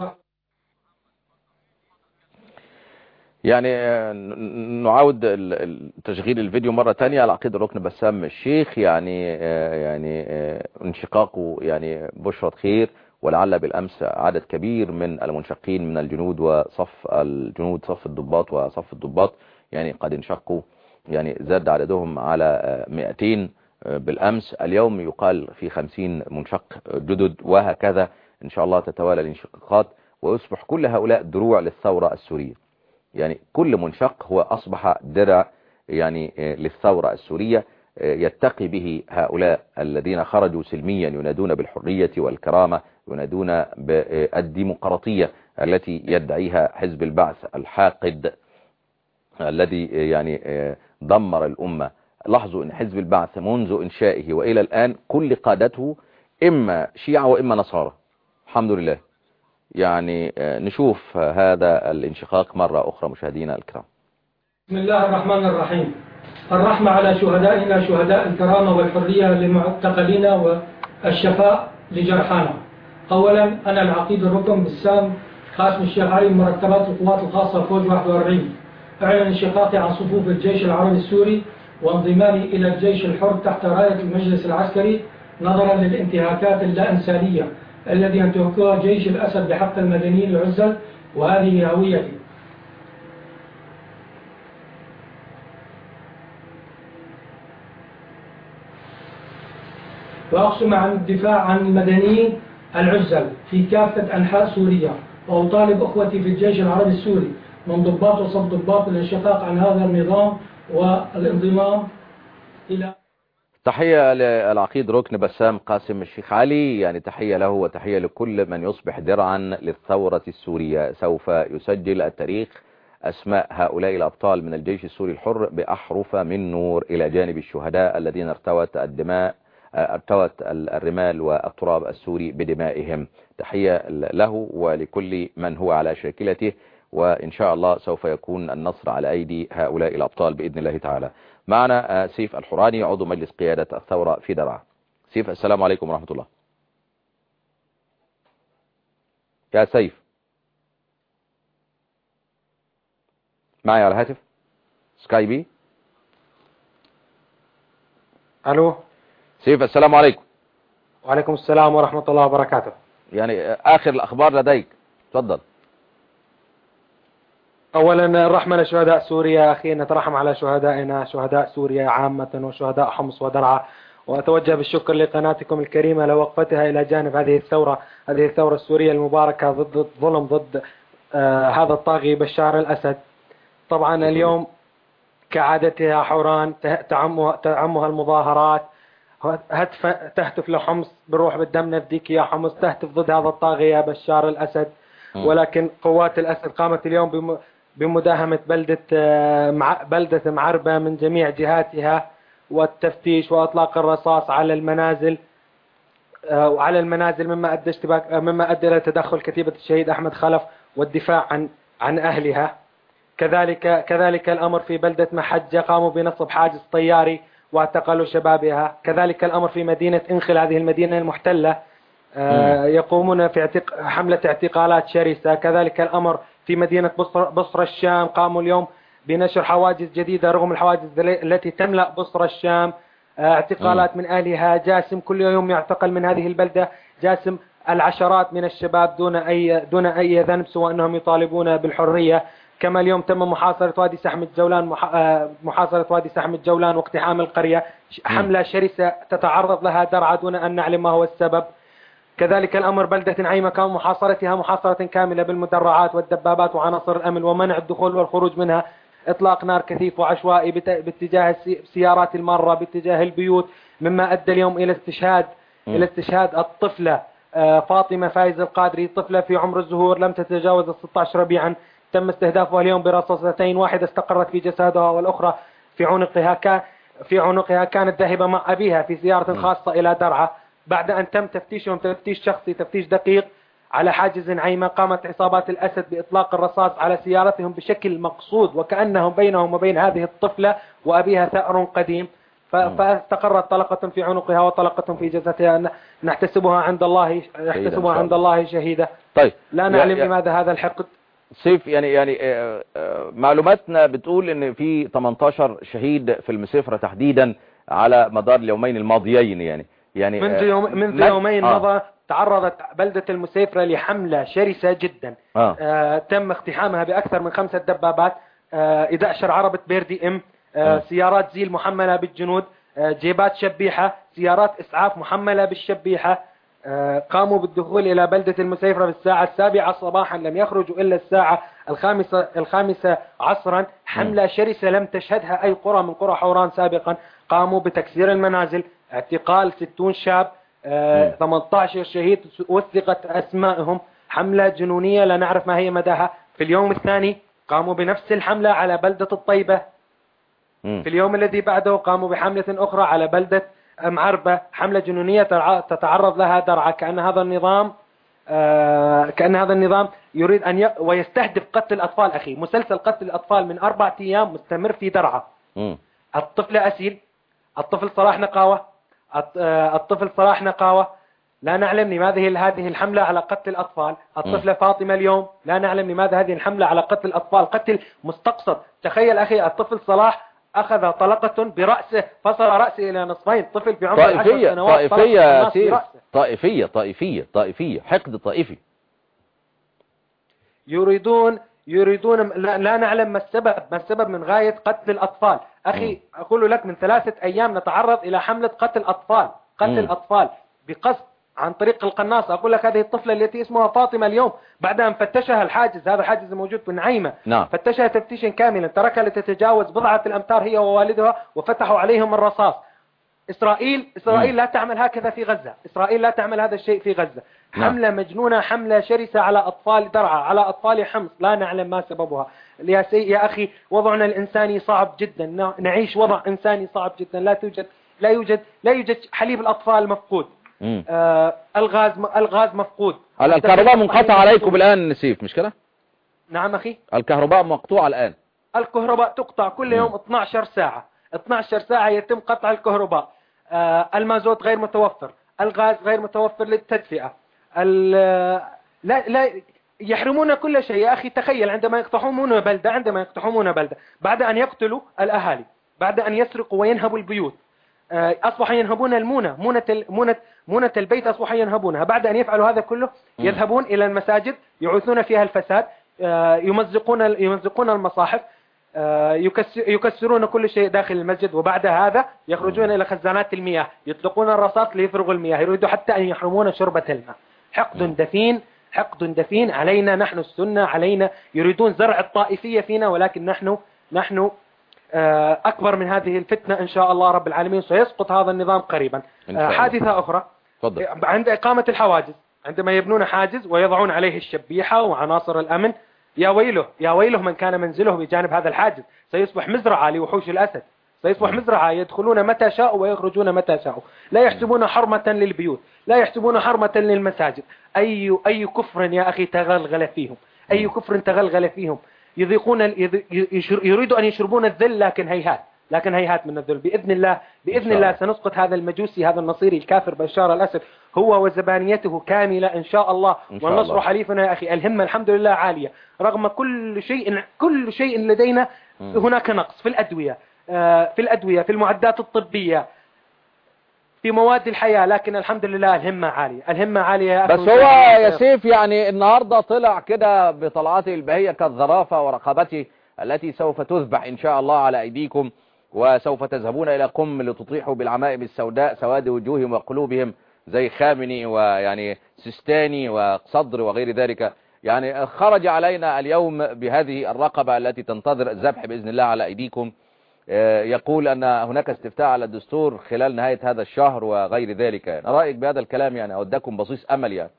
يعني نعود تشغيل الفيديو مرة تانية. العقيد الركن بسام الشيخ يعني انشقاقه يعني بشرة خير، ولعل بالأمس عدد كبير من المنشقين من الجنود وصف الجنود، صف الضباط وصف الضباط يعني قد انشقوا، يعني زاد عددهم على 200 بالأمس. اليوم يقال في 50 منشق جدد، وهكذا إن شاء الله تتوالى الانشقاقات ويصبح كل هؤلاء دروع للثورة السورية. يعني كل منشق هو أصبح درع يعني للثورة السورية يتقي به هؤلاء الذين خرجوا سلميا ينادون بالحرية والكرامة، ينادون بالديمقراطية التي يدعيها حزب البعث الحاقد الذي يعني دمر الأمة. لاحظوا أن حزب البعث منذ إنشائه وإلى الآن كل قادته إما شيعة وإما نصارى. الحمد لله. يعني نشوف هذا الانشقاق مرة أخرى مشاهدينا الكرام. بسم الله الرحمن الرحيم. الرحمة على شهدائنا شهداء الكرامة والحرية لمعتقلينا والشفاء لجرحانا. أولا أنا العقيد الركن بسام قاسم الشيخ علي مركبات القوات الخاصة فوج 41 أعلن انشقاقي عن صفوف الجيش العربي السوري وانضمامي إلى الجيش الحر تحت راية المجلس العسكري نظرا للانتهاكات اللا إنسانية الذي ينتهكها جيش الأسد بحق المدنيين العزل، وهذه هويتي. وأقسم عن الدفاع عن المدنيين العزل في كافة أنحاء سوريا، وأطالب أخوتي في الجيش العربي السوري من ضباط وصف ضباط الانشقاق عن هذا النظام والانضمام إلى. تحية للعقيد ركن بسام قاسم الشيخ علي، يعني تحية له وتحية لكل من يصبح درعا للثورة السورية. سوف يسجل التاريخ أسماء هؤلاء الأبطال من الجيش السوري الحر بأحرف من نور إلى جانب الشهداء الذين ارتوت الدماء، ارتوت الرمال والتراب السوري بدمائهم. تحية له ولكل من هو على شاكلته، وإن شاء الله سوف يكون النصر على أيدي هؤلاء الأبطال بإذن الله تعالى. معنا سيف الحوراني عضو مجلس قيادة الثورة في درعا. سيف، السلام عليكم ورحمة الله. يا سيف معي على الهاتف سكايبي. الو سيف، السلام عليكم. وعليكم السلام ورحمة الله وبركاته. يعني آخر الأخبار لديك، تفضل. أولا الرحمة لشهداء سوريا، أخي نترحم على شهدائنا، شهداء سوريا عامة وشهداء حمص ودرعا، وأتوجه بالشكر لقناتكم الكريمة لوقفتها إلى جانب هذه الثورة السورية المباركة ضد الظلم، ضد هذا الطاغي بشار الأسد. طبعا اليوم كعادتها حوران تعمها المظاهرات، تهتف لحمص بالروح بالدم نفديك يا حمص، تهتف ضد هذا الطاغي يا بشار الأسد. ولكن قوات الأسد قامت اليوم بمداهمة بلدة معربة من جميع جهاتها، والتفتيش وإطلاق الرصاص على المنازل مما أدى إلى تدخل كتيبة الشهيد أحمد خلف والدفاع عن أهلها. كذلك الأمر في بلدة محجة، قاموا بنصب حاجز طياري واعتقلوا شبابها. كذلك الأمر في مدينة انخل، هذه المدينة المحتلة، يقومون في حملة اعتقالات شرسة. كذلك الأمر في مدينة بصرة الشام، قاموا اليوم بنشر حواجز جديدة رغم الحواجز التي تملأ بصرة الشام، اعتقالات من أهلها. جاسم كل يوم يعتقل من هذه البلدة جاسم العشرات من الشباب دون أي ذنب سوى أنهم يطالبون بالحرية. كما اليوم تم محاصرة وادي سحم الجولان واقتحام القرية، حملة شرسة تتعرض لها درعا دون أن نعلم ما هو السبب. كذلك الأمر بلدة نعيمة كان محاصرة كاملة بالمدرعات والدبابات وعناصر الأمن ومنع الدخول والخروج منها، إطلاق نار كثيف وعشوائي باتجاه السيارات المارة باتجاه البيوت، مما أدى اليوم إلى استشهاد الطفلة فاطمة فايز القادري، طفلة في عمر الزهور لم تتجاوز 16 ربيعا، تم استهدافها اليوم برصاصتين، واحدة استقرت في جسدها والأخرى في عنقها كانت ذاهبة مع أبيها في زيارة خاصة إلى درعا. بعد أن تم تفتيشهم تفتيش شخصي تفتيش دقيق على حاجز نعيمة، قامت عصابات الأسد بإطلاق الرصاص على سيارتهم بشكل مقصود، وكأنهم بينهم وبين هذه الطفلة وأبيها ثأر قديم، فاستقرت طلقة في عنقها وطلقة في جسدها، نحتسبها عند الله شهيدة. طيب، لا نعلم لماذا هذا الحقد. سيف، يعني معلوماتنا بتقول ان في 18 شهيد في المسيفرة تحديدا على مدار اليومين الماضيين، يعني منذ يومين مضى تعرضت بلدة المسيفرة لحملة شرسة جدا. تم اقتحامها بأكثر من 5 دبابات، 11 عربة بيردي سيارات زيل محملة بالجنود، جيبات شبيحة، سيارات إسعاف محملة بالشبيحة. قاموا بالدخول إلى بلدة المسيفرة في الساعة 7 صباحا، لم يخرجوا إلا الساعة 5 عصرا. حملة شرسة لم تشهدها أي قرى من قرى حوران سابقا. قاموا بتكسير المنازل، اعتقال 60 شاب، 18 شهيد وثقت أسمائهم. حملة جنونية لا نعرف ما هي مداها. في اليوم الثاني قاموا بنفس الحملة على بلدة الطيبة. في اليوم الذي بعده قاموا بحملة أخرى على بلدة معربة، حملة جنونية تتعرض لها درعا. كأن هذا النظام يريد أن ويستهدف قتل الأطفال. أخي، مسلسل قتل الأطفال من 4 أيام مستمر في درعا. الطفل أسيل، الطفل صلاح نقاوة، لا نعلم لماذا هذه الحملة على قتل الأطفال. الطفلة فاطمة اليوم لا نعلم لماذا هذه الحملة على قتل الأطفال، قتل مستقصد. تخيل أخي، الطفل صلاح أخذ طلقة برأسه فصل رأسه إلى نصفين، طفل بعمر 10 سنوات. طائفية حقد طائفي. يريدون لا نعلم ما السبب من غاية قتل الأطفال. أخي، أقول لك من 3 أيام نتعرض إلى حملة قتل أطفال بقصد عن طريق القناص. أقول لك هذه الطفلة التي اسمها فاطمة اليوم بعد أن فتشها الحاجز، هذا الحاجز الموجود في نعيمة، فتشها تفتيشا كاملا، تركها لتتجاوز بضعة الأمتار هي ووالدها وفتحوا عليهم الرصاص. إسرائيل لا تعمل هكذا في غزة، إسرائيل لا تعمل هذا الشيء في غزة. حملة مجنونة، حملة شرسة على أطفال درعا، على أطفال حمص، لا نعلم ما سببها. يا أخي وضعنا الإنساني صعب جدا، نعيش وضع إنساني صعب جدا، لا يوجد حليب الأطفال مفقود، الغاز مفقود. الكهرباء منقطع عليكم الآن نسيف، مش كده؟ نعم أخي، الكهرباء مقطوعة الآن. الكهرباء تقطع كل يوم 12 ساعة 12 ساعة يتم قطع الكهرباء. المازوت غير متوفر، الغاز غير متوفر للتدفئة، لا يحرمون كل شيء. يا أخي تخيل عندما يقتحمون بلدة بعد أن يقتلوا الأهالي، بعد أن يسرقوا وينهبوا البيوت، أصبحوا ينهبون مونة البيت، أصبحوا ينهبونها. بعد أن يفعلوا هذا كله يذهبون إلى المساجد يعوثون فيها الفساد، يمزقون المصاحف، يكسرون كل شيء داخل المسجد، وبعد هذا يخرجون إلى خزانات المياه، يطلقون الرصاص ليفرغوا المياه، يريدوا حتى أن يحرمون شربة الماء. حقد دفين علينا نحن السنة، علينا. يريدون زرع الطائفية فينا، ولكن نحن أكبر من هذه الفتنة إن شاء الله رب العالمين. سيسقط هذا النظام قريبا. حادثة أخرى عند إقامة الحواجز، عندما يبنون حاجز ويضعون عليه الشبيحة وعناصر الأمن، يا ويله من كان منزله بجانب هذا الحاجز، سيصبح مزرعة لوحوش الأسد، سيصبح مزرعة يدخلون متى شاءوا ويخرجون متى شاءوا. لا يحسبون حرمة للبيوت، لا يحسبون حرمة للمساجد. أي كفر يا أخي تغلغل فيهم، أي كفر تغلغل فيهم. يريدوا أن يشربون الذل، لكن هيهات من الذل. بإذن الله سنسقط هذا المجوسي، هذا النصيري الكافر بشار الأسد، هو وزبانيته كاملة إن شاء الله. والنصر حليفنا يا أخي. الهمة الحمد لله عالية رغم كل شيء لدينا. هناك نقص في الأدوية، في المعدات الطبية، في مواد الحياة، لكن الحمد لله الهمة عالية يا أخي. بس هو يا سيف يعني النهاردة طلع كده بطلعاته البهية كالظرافة ورقبته التي سوف تذبح إن شاء الله على أيديكم، وسوف تذهبون إلى قم لتطيحوا بالعمائم السوداء سواد وجوههم وقلوبهم، زي خامنئي ويعني سيستاني وصدر وغير ذلك. يعني خرج علينا اليوم بهذه الرقبة التي تنتظر الذبح بإذن الله على أيديكم، يقول أن هناك استفتاء على الدستور خلال نهاية هذا الشهر وغير ذلك. يعني رأيك بهذا الكلام؟ يعني أودكم بصيص أمل يعني.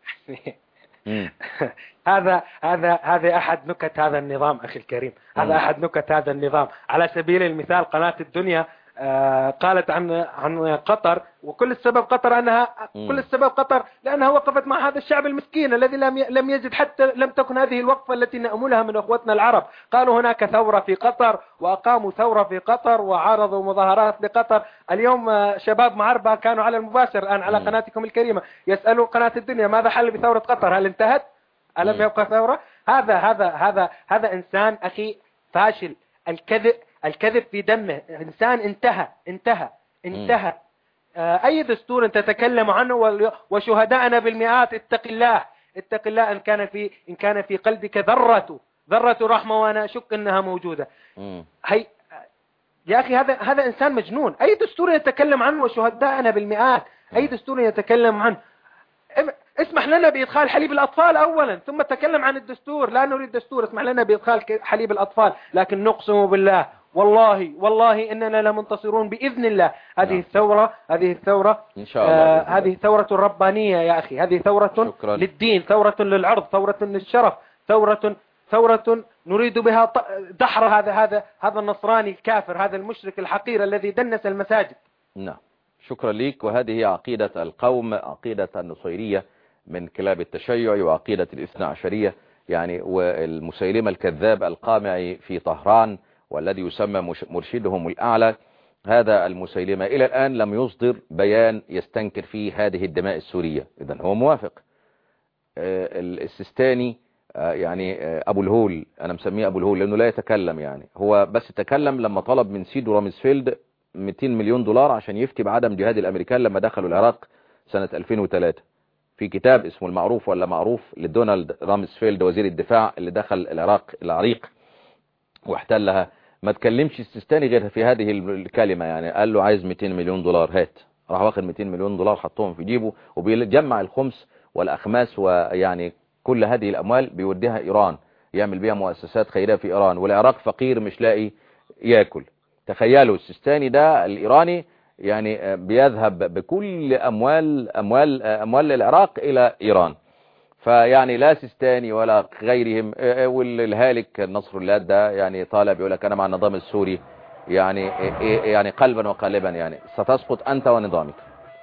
هذا أحد نكت هذا النظام أخي الكريم، هذا أحد نكت هذا النظام. على سبيل المثال قناة الدنيا قالت عن قطر، وكل السبب قطر لأنها وقفت مع هذا الشعب المسكين الذي لم يجد، حتى لم تكن هذه الوقفة التي نأملها من أخوتنا العرب. قالوا هناك ثورة في قطر، وأقاموا ثورة في قطر، وعرضوا مظاهرات لقطر. اليوم شباب معربة كانوا على المباشر الآن على قناتكم الكريمة يسألوا قناة الدنيا ماذا حل بثورة قطر، هل انتهت؟ ألم يبقى ثورة؟ هذا إنسان أخي فاشل. الكذب في دمه. إنسان انتهى. أي دستور أنت تتكلم عنه وشهداءنا بالمئات، اتق الله إن كان في قلبك ذرة رحمة، وأنا أشك أنها موجودة. يا أخي هذا إنسان مجنون. أي دستور يتكلم عنه وشهداءنا بالمئات، أي دستور يتكلم عنه. اسمح لنا بإدخال حليب الأطفال أولا، ثم تكلم عن الدستور. لا نريد دستور، اسمح لنا بإدخال حليب الأطفال. لكن نقسم بالله والله إننا لمنتصرون بإذن الله. هذه الثورة إن شاء الله هذه ثورة ربانية يا أخي، هذه ثورة للدين، ثورة للعرض، ثورة للشرف، ثورة نريد بها دحر هذا النصراني الكافر، هذا المشرك الحقير الذي دنس المساجد. نعم، شكرا لك. وهذه هي عقيدة القوم، عقيدة النصيرية من كلاب التشيع، وعقيدة الاثنى عشرية يعني، والمسيلمة الكذاب القامع في طهران والذي يسمى مرشدهم الأعلى. هذا المسيلمة إلى الآن لم يصدر بيان يستنكر فيه هذه الدماء السورية. إذن هو موافق. السيستاني يعني أبو الهول، أنا مسميه أبو الهول لأنه لا يتكلم، يعني هو بس تكلم لما طلب من سيدو رامسفيلد 200 مليون دولار عشان يفتي بعدم جهاد الأمريكان لما دخلوا العراق سنة 2003. في كتاب اسمه المعروف ولا معروف لدونالد رامسفيلد وزير الدفاع اللي دخل العراق العريق واحتلها، ما تكلمش السيستاني غير في هذه الكلمة. يعني قال له عايز 200 مليون دولار هات، راح واخد 200 مليون دولار حطهم في جيبه، وبيجمع الخمس والأخماس ويعني كل هذه الأموال بيوديها إيران، يعمل بيها مؤسسات خيرية في إيران، والعراق فقير مش لاقي ياكل. تخيلوا السيستاني ده الإيراني يعني بيذهب بكل أموال العراق إلى إيران. فيعني لا سيستاني ولا غيرهم، والهالك نصر الله ده يعني طالع بيقول لك أنا مع النظام السوري، يعني قلبا وقالبا، يعني ستسقط أنت ونظامك.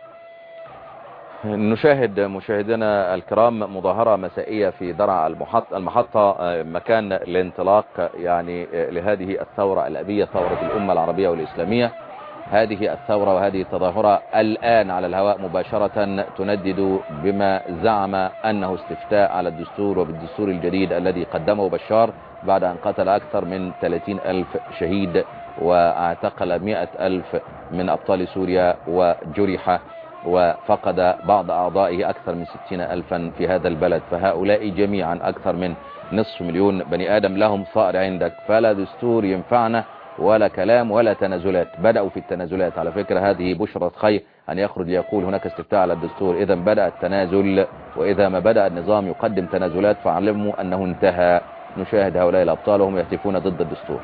نشاهد مشاهدينا الكرام مظاهرة مسائية في درعا المحطة، مكان الانطلاق يعني لهذه الثورة الأبية، ثورة الأمة العربية والإسلامية. هذه الثورة وهذه التظاهرة الآن على الهواء مباشرة تندد بما زعم أنه استفتاء على الدستور وبالدستور الجديد الذي قدمه بشار بعد أن قتل أكثر من 30,000 شهيد واعتقل 100,000 من أبطال سوريا وجرح وفقد بعض أعضائه أكثر من 60,000 في هذا البلد. فهؤلاء جميعا أكثر من 500,000 بني آدم لهم ثأر عندك، فلا دستور ينفعنا ولا كلام ولا تنازلات. بدأوا في التنازلات على فكرة، هذه بشرة خير أن يخرج ليقول هناك استفتاء على الدستور. إذا بدأ التنازل، وإذا ما بدأ النظام يقدم تنازلات فاعلموا أنه انتهى. نشاهد هؤلاء الأبطال وهم يهتفون ضد الدستور.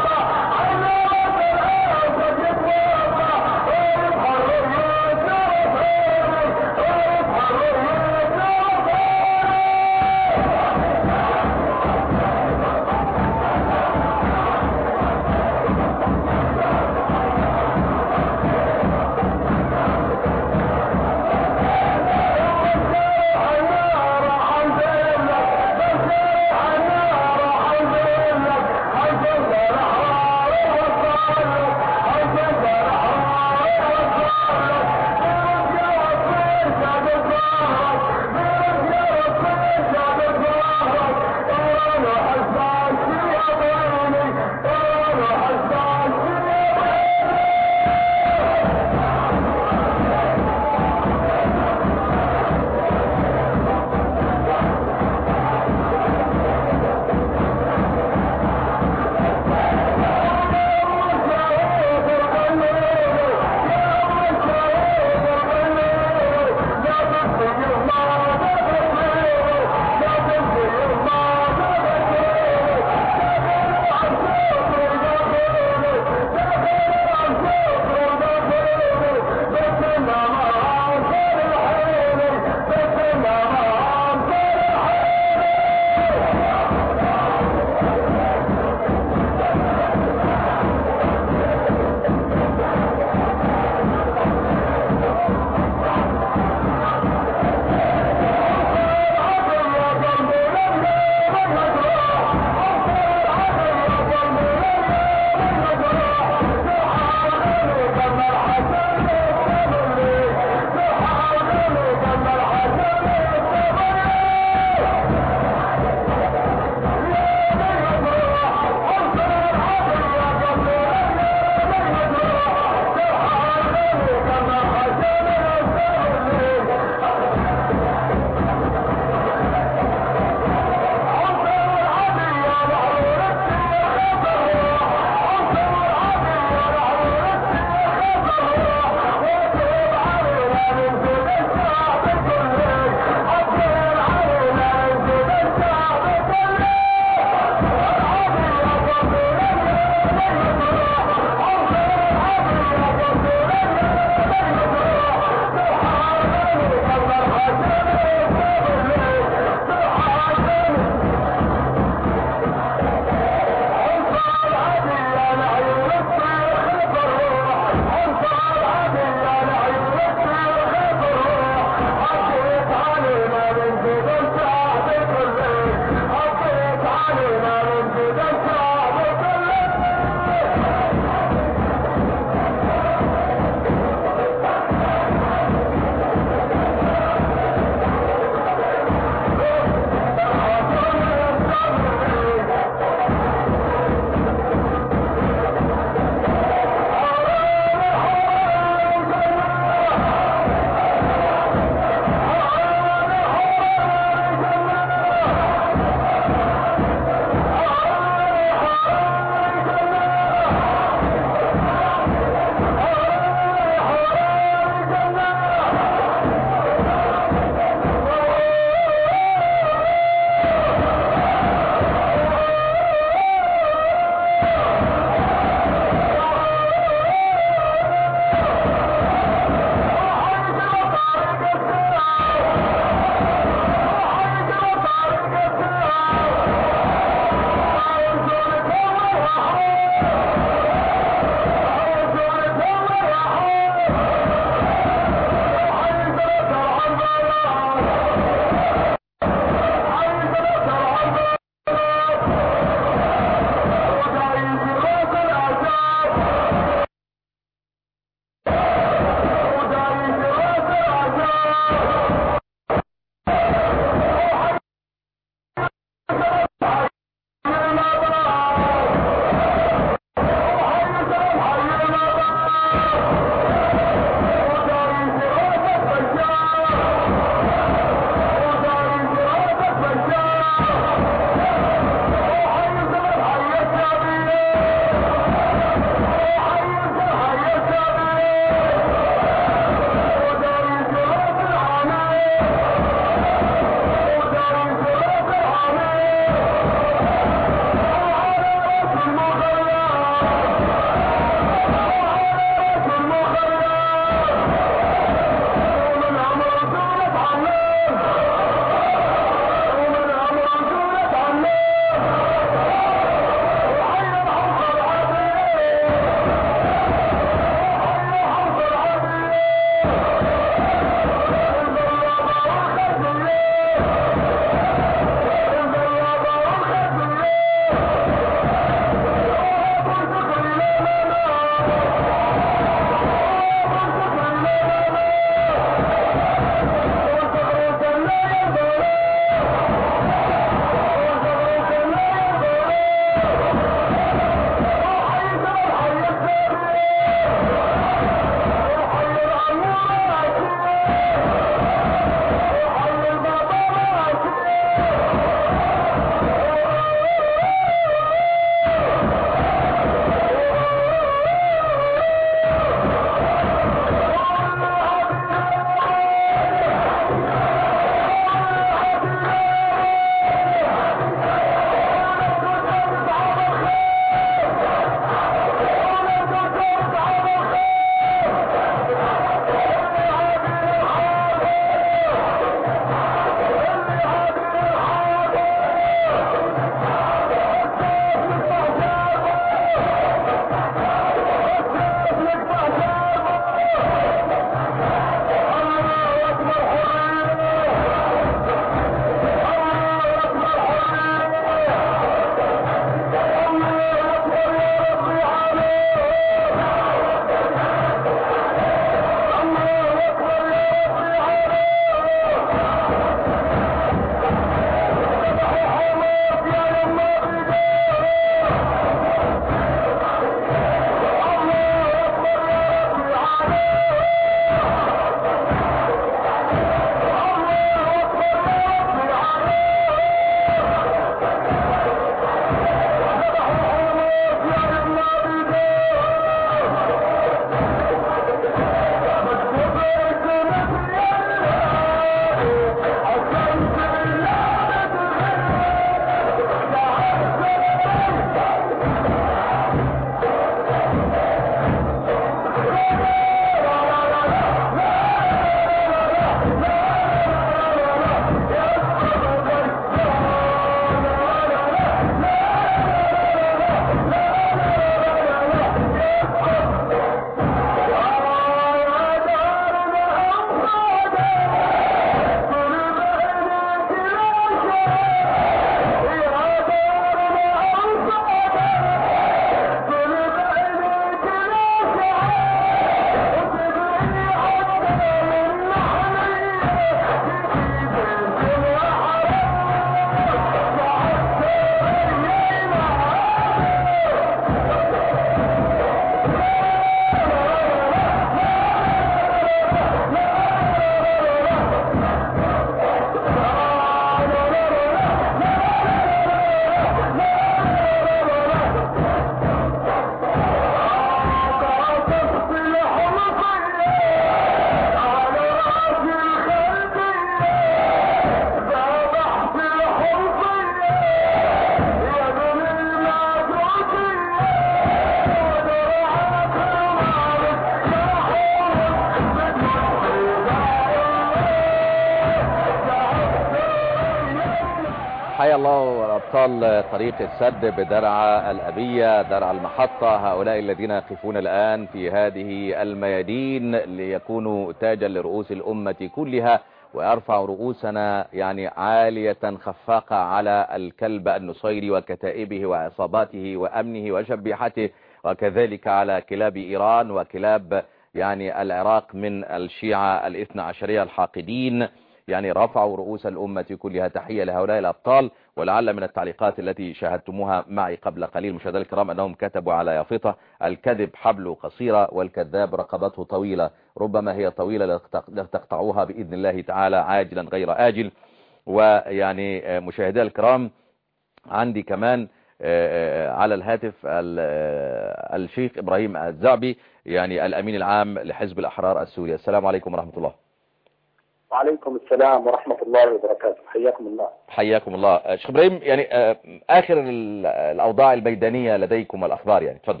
حيا الله أبطال طريق السد بدرعا الأبية، درعا المحطة، هؤلاء الذين يقفون الآن في هذه الميادين ليكونوا تاجا لرؤوس الأمة كلها، ويرفع رؤوسنا يعني عالية خفاقة على الكلب النصيري وكتائبه وعصاباته وأمنه وشبيحته، وكذلك على كلاب إيران وكلاب يعني العراق من الشيعة الاثنى عشرية الحاقدين. يعني رفعوا رؤوس الأمة كلها. تحية لهؤلاء الأبطال. ولعل من التعليقات التي شاهدتموها معي قبل قليل مشاهدينا الكرام أنهم كتبوا على يافطة: الكذب حبله قصيرة والكذاب رقبته طويلة، ربما هي طويلة لتقطعوها بإذن الله تعالى عاجلا غير آجل. ويعني مشاهدينا الكرام عندي كمان على الهاتف الشيخ إبراهيم الزعبي، يعني الأمين العام لحزب الأحرار السوري. السلام عليكم ورحمة الله. وعليكم السلام ورحمة الله وبركاته. حياكم الله. حياكم الله. شيخ إبراهيم، يعني آخر الأوضاع الميدانية لديكم الأخبار، يعني تفضل.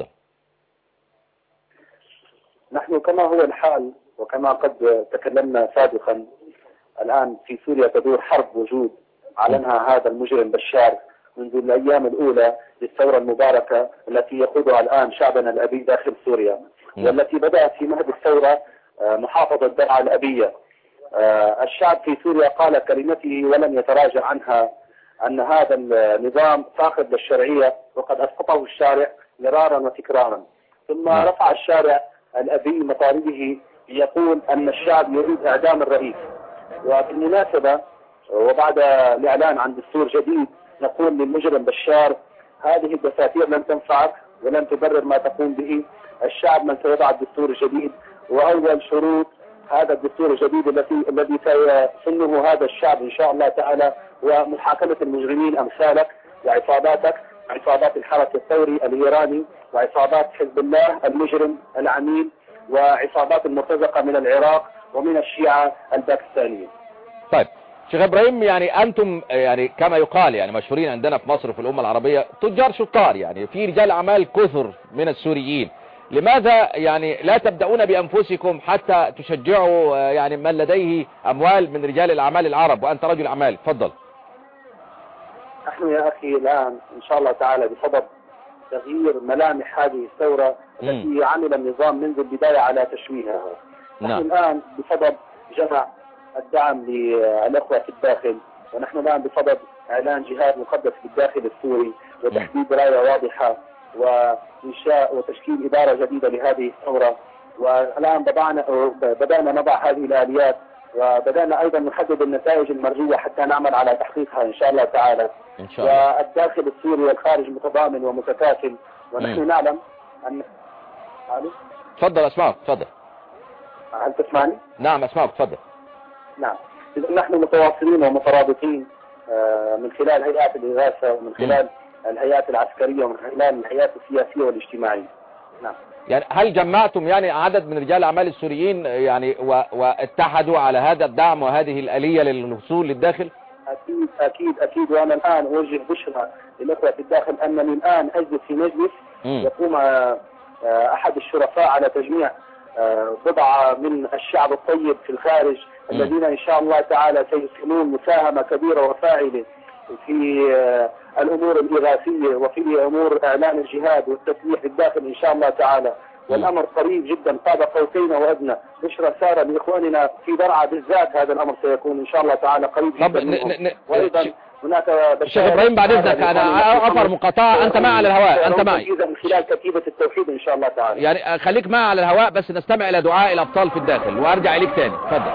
نحن كما هو الحال وكما قد تكلمنا سابقا، الآن في سوريا تدور حرب وجود أعلنها هذا المجرم بشار منذ الأيام الأولى للثورة المباركة التي يقودها الآن شعبنا الأبي داخل سوريا، والتي بدأت في مهد الثورة محافظة درعا الأبية. الشعب في سوريا قال كلمته ولم يتراجع عنها، أن هذا النظام فاقد للشرعية وقد أسقطه الشارع مرارا وتكرارا. ثم رفع الشارع الأبي مطالبه ليقول أن الشعب يريد إعدام الرئيس. وبالمناسبة وبعد الإعلان عن دستور جديد نقول للمجرم بشار: هذه الدساتير لن تنفعك ولن تبرر ما تقوم به. الشعب من سيضع الدستور الجديد، وأول شروط هذا الدستور الجديد الذي سيسنه هذا الشعب إن شاء الله تعالى ومحاكمة المجرمين أمثالك وعصاباتك، عصابات الحرس الثوري الإيراني وعصابات حزب الله المجرم العميل وعصابات المرتزقة من العراق ومن الشيعة الباكستانيين. طيب شيخ إبراهيم، يعني أنتم يعني كما يقال يعني مشهورين عندنا في مصر في الأمة العربية تجار شطار، يعني في رجال أعمال كثر من السوريين، لماذا يعني لا تبدأون بأنفسكم حتى تشجعوا يعني من لديه أموال من رجال الأعمال العرب، وأنت رجل أعمال؟ تفضل. نحن يا أخي الآن إن شاء الله تعالى بسبب تغيير ملامح هذه الثورة التي عمل النظام منذ البداية على تشويهها، نحن الآن بسبب جمع الدعم للأخوة في الداخل، ونحن الآن بسبب إعلان جهاد مقدس في الداخل السوري وتحديد راية واضحة وإنشاء وتشكيل إدارة جديدة لهذه الثورة. والآن بدأنا نضع هذه الآليات، وبدأنا أيضا نحدد النتائج المرجوة حتى نعمل على تحقيقها إن شاء الله تعالى. إن شاء الله. والداخل السوري والخارج متضامن ومتكافل، ونحن نعلم أن تفضل أسمعك. تفضل. هل تسمعني؟ نعم أسمعك. تفضل. نعم، إذن نحن متواصلين ومترابطين من خلال هيئات الإغاثة ومن خلال الهيئات العسكرية ومن خلال الهيئات السياسية والاجتماعية. نعم. يعني هل جمعتم يعني عدد من رجال الأعمال السوريين يعني واتحدوا على هذا الدعم وهذه الآلية للوصول للداخل؟ أكيد أكيد أكيد. وأنا الآن أوجه بشرى للأخوة في الداخل أنني الآن أجلس في مجلس يقوم أحد الشرفاء على تجميع بضعة من الشعب الطيب في الخارج الذين إن شاء الله تعالى سيسهمون مساهمة كبيرة وفاعلة في الأمور الإغاثية وفي أمور إعلان الجهاد والتسليح في الداخل إن شاء الله تعالى. والأمر قريب جدا، قاب قوسين وأدنى. بشرى سارة لإخواننا في درعا بالذات هذا الأمر سيكون إن شاء الله تعالى قريب جدا. وأيضا هناك شيخ إبراهيم بعد إذنك أنا أفر مقاطعة، أنت معي على الهواء، أنت معي من خلال كتيبة التوحيد إن شاء الله تعالى. يعني خليك معي على الهواء بس نستمع إلى دعاء الأبطال في الداخل وأرجع إليك تاني. تفضل.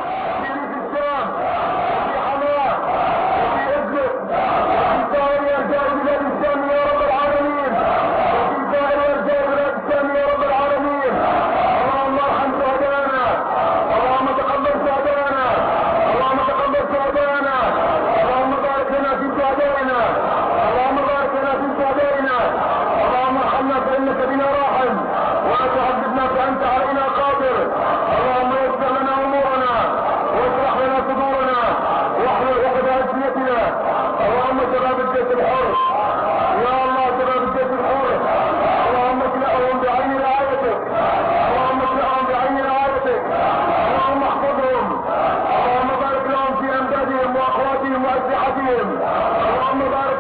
اللهم بارك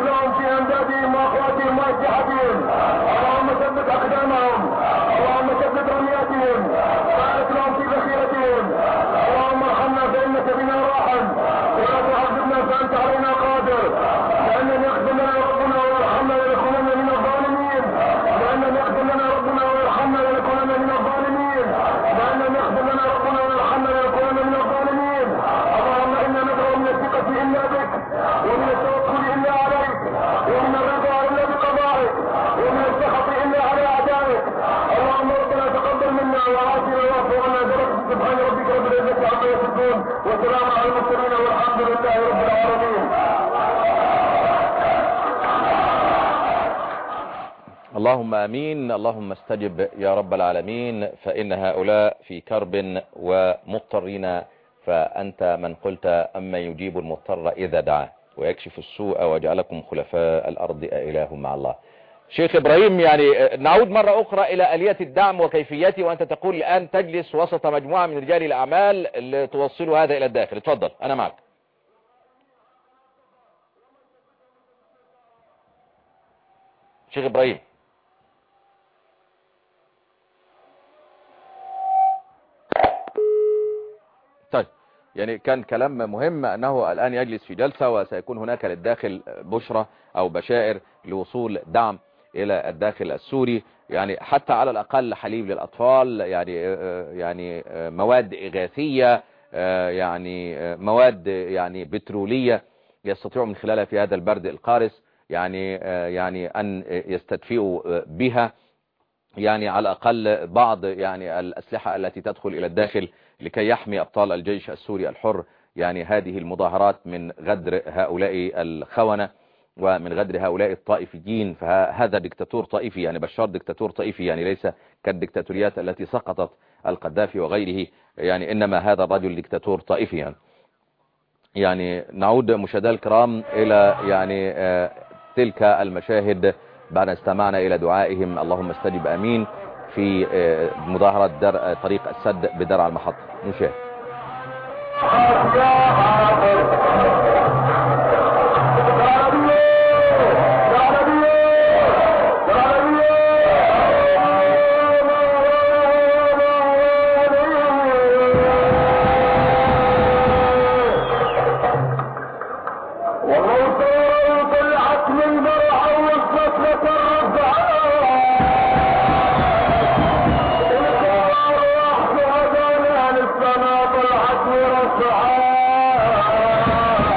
اللهم امين. اللهم استجب يا رب العالمين، فإن هؤلاء في كرب ومضطرين، فأنت من قلت أما يجيب المضطر إذا دعاه ويكشف السوء ويجعلكم خلفاء الأرض أإله مع الله. شيخ إبراهيم، يعني نعود مرة أخرى إلى آلية الدعم وكيفيته، وأنت تقول الآن تجلس وسط مجموعة من رجال الأعمال لتوصلوا هذا إلى الداخل. اتفضل أنا معك. شيخ إبراهيم. طيب، يعني كان كلام مهم أنه الآن يجلس في جلسة وسيكون هناك للداخل بشرة أو بشائر لوصول دعم إلى الداخل السوري، يعني حتى على الأقل حليب للأطفال، يعني مواد إغاثية، يعني مواد يعني بترولية يستطيعوا من خلالها في هذا البرد القارس يعني أن يستدفئوا بها، يعني على الأقل بعض يعني الأسلحة التي تدخل إلى الداخل لكي يحمي أبطال الجيش السوري الحر يعني هذه المظاهرات من غدر هؤلاء الخونة ومن غدر هؤلاء الطائفيين. فهذا دكتاتور طائفي، يعني بشار دكتاتور طائفي، يعني ليس كالدكتاتوريات التي سقطت القذافي وغيره، يعني إنما هذا الرجل دكتاتور طائفي. يعني نعود مشاهدينا الكرام إلى يعني تلك المشاهد بعد استمعنا إلى دعائهم اللهم استجب أمين في مظاهرة طريق السد بدرع المحطة. نشاهد. السماء طلعت ورفعت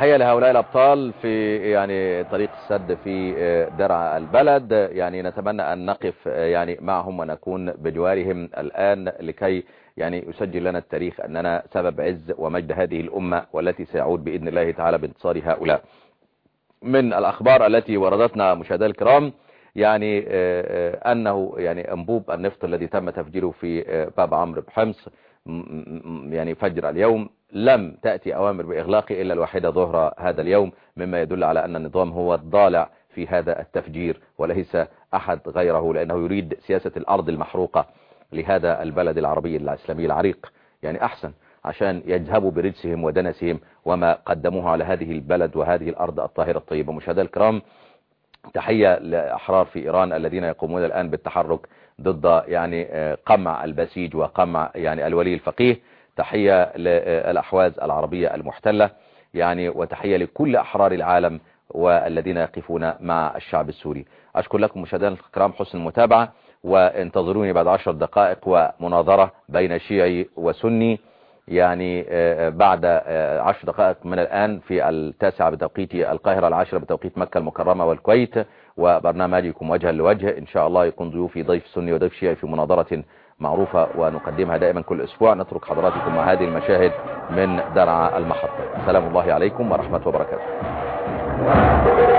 تحية لهؤلاء الأبطال في يعني طريق السد في درع البلد. يعني نتمنى أن نقف يعني معهم ونكون بجوارهم الآن لكي يعني يسجل لنا التاريخ أننا سبب عز ومجد هذه الأمة والتي سيعود بإذن الله تعالى بانتصار هؤلاء. من الأخبار التي وردتنا مشاهدينا الكرام يعني أنه يعني أنبوب النفط الذي تم تفجيره في باب عمرو بحمص يعني فجر اليوم لم تأتي أوامر بإغلاقه إلا الواحدة ظهر هذا اليوم، مما يدل على أن النظام هو الضالع في هذا التفجير وليس أحد غيره، لأنه يريد سياسة الأرض المحروقة لهذا البلد العربي الإسلامي العريق. يعني أحسن عشان يذهبوا برجسهم ودنسهم وما قدموه على هذه البلد وهذه الأرض الطاهرة الطيبة. مشاهدينا الكرام، تحية لأحرار في إيران الذين يقومون الآن بالتحرك ضد يعني قمع البسيج وقمع يعني الولي الفقيه. تحية للأحواز العربية المحتلة يعني، وتحية لكل أحرار العالم والذين يقفون مع الشعب السوري. أشكر لكم مشاهدينا الكرام حسن المتابعة، وانتظروني بعد 10 دقائق ومناظرة بين شيعي وسني يعني بعد 10 دقائق من الآن في 9 بتوقيت القاهرة، 10 بتوقيت مكة المكرمة والكويت، وبرنامجكم وجها لوجه إن شاء الله يكون ضيوفي ضيف سني وضيف شيعي في مناظرة معروفة ونقدمها دائما كل أسبوع. نترك حضراتكم مع هذه المشاهد من درع المحطة. سلام الله عليكم ورحمة وبركاته.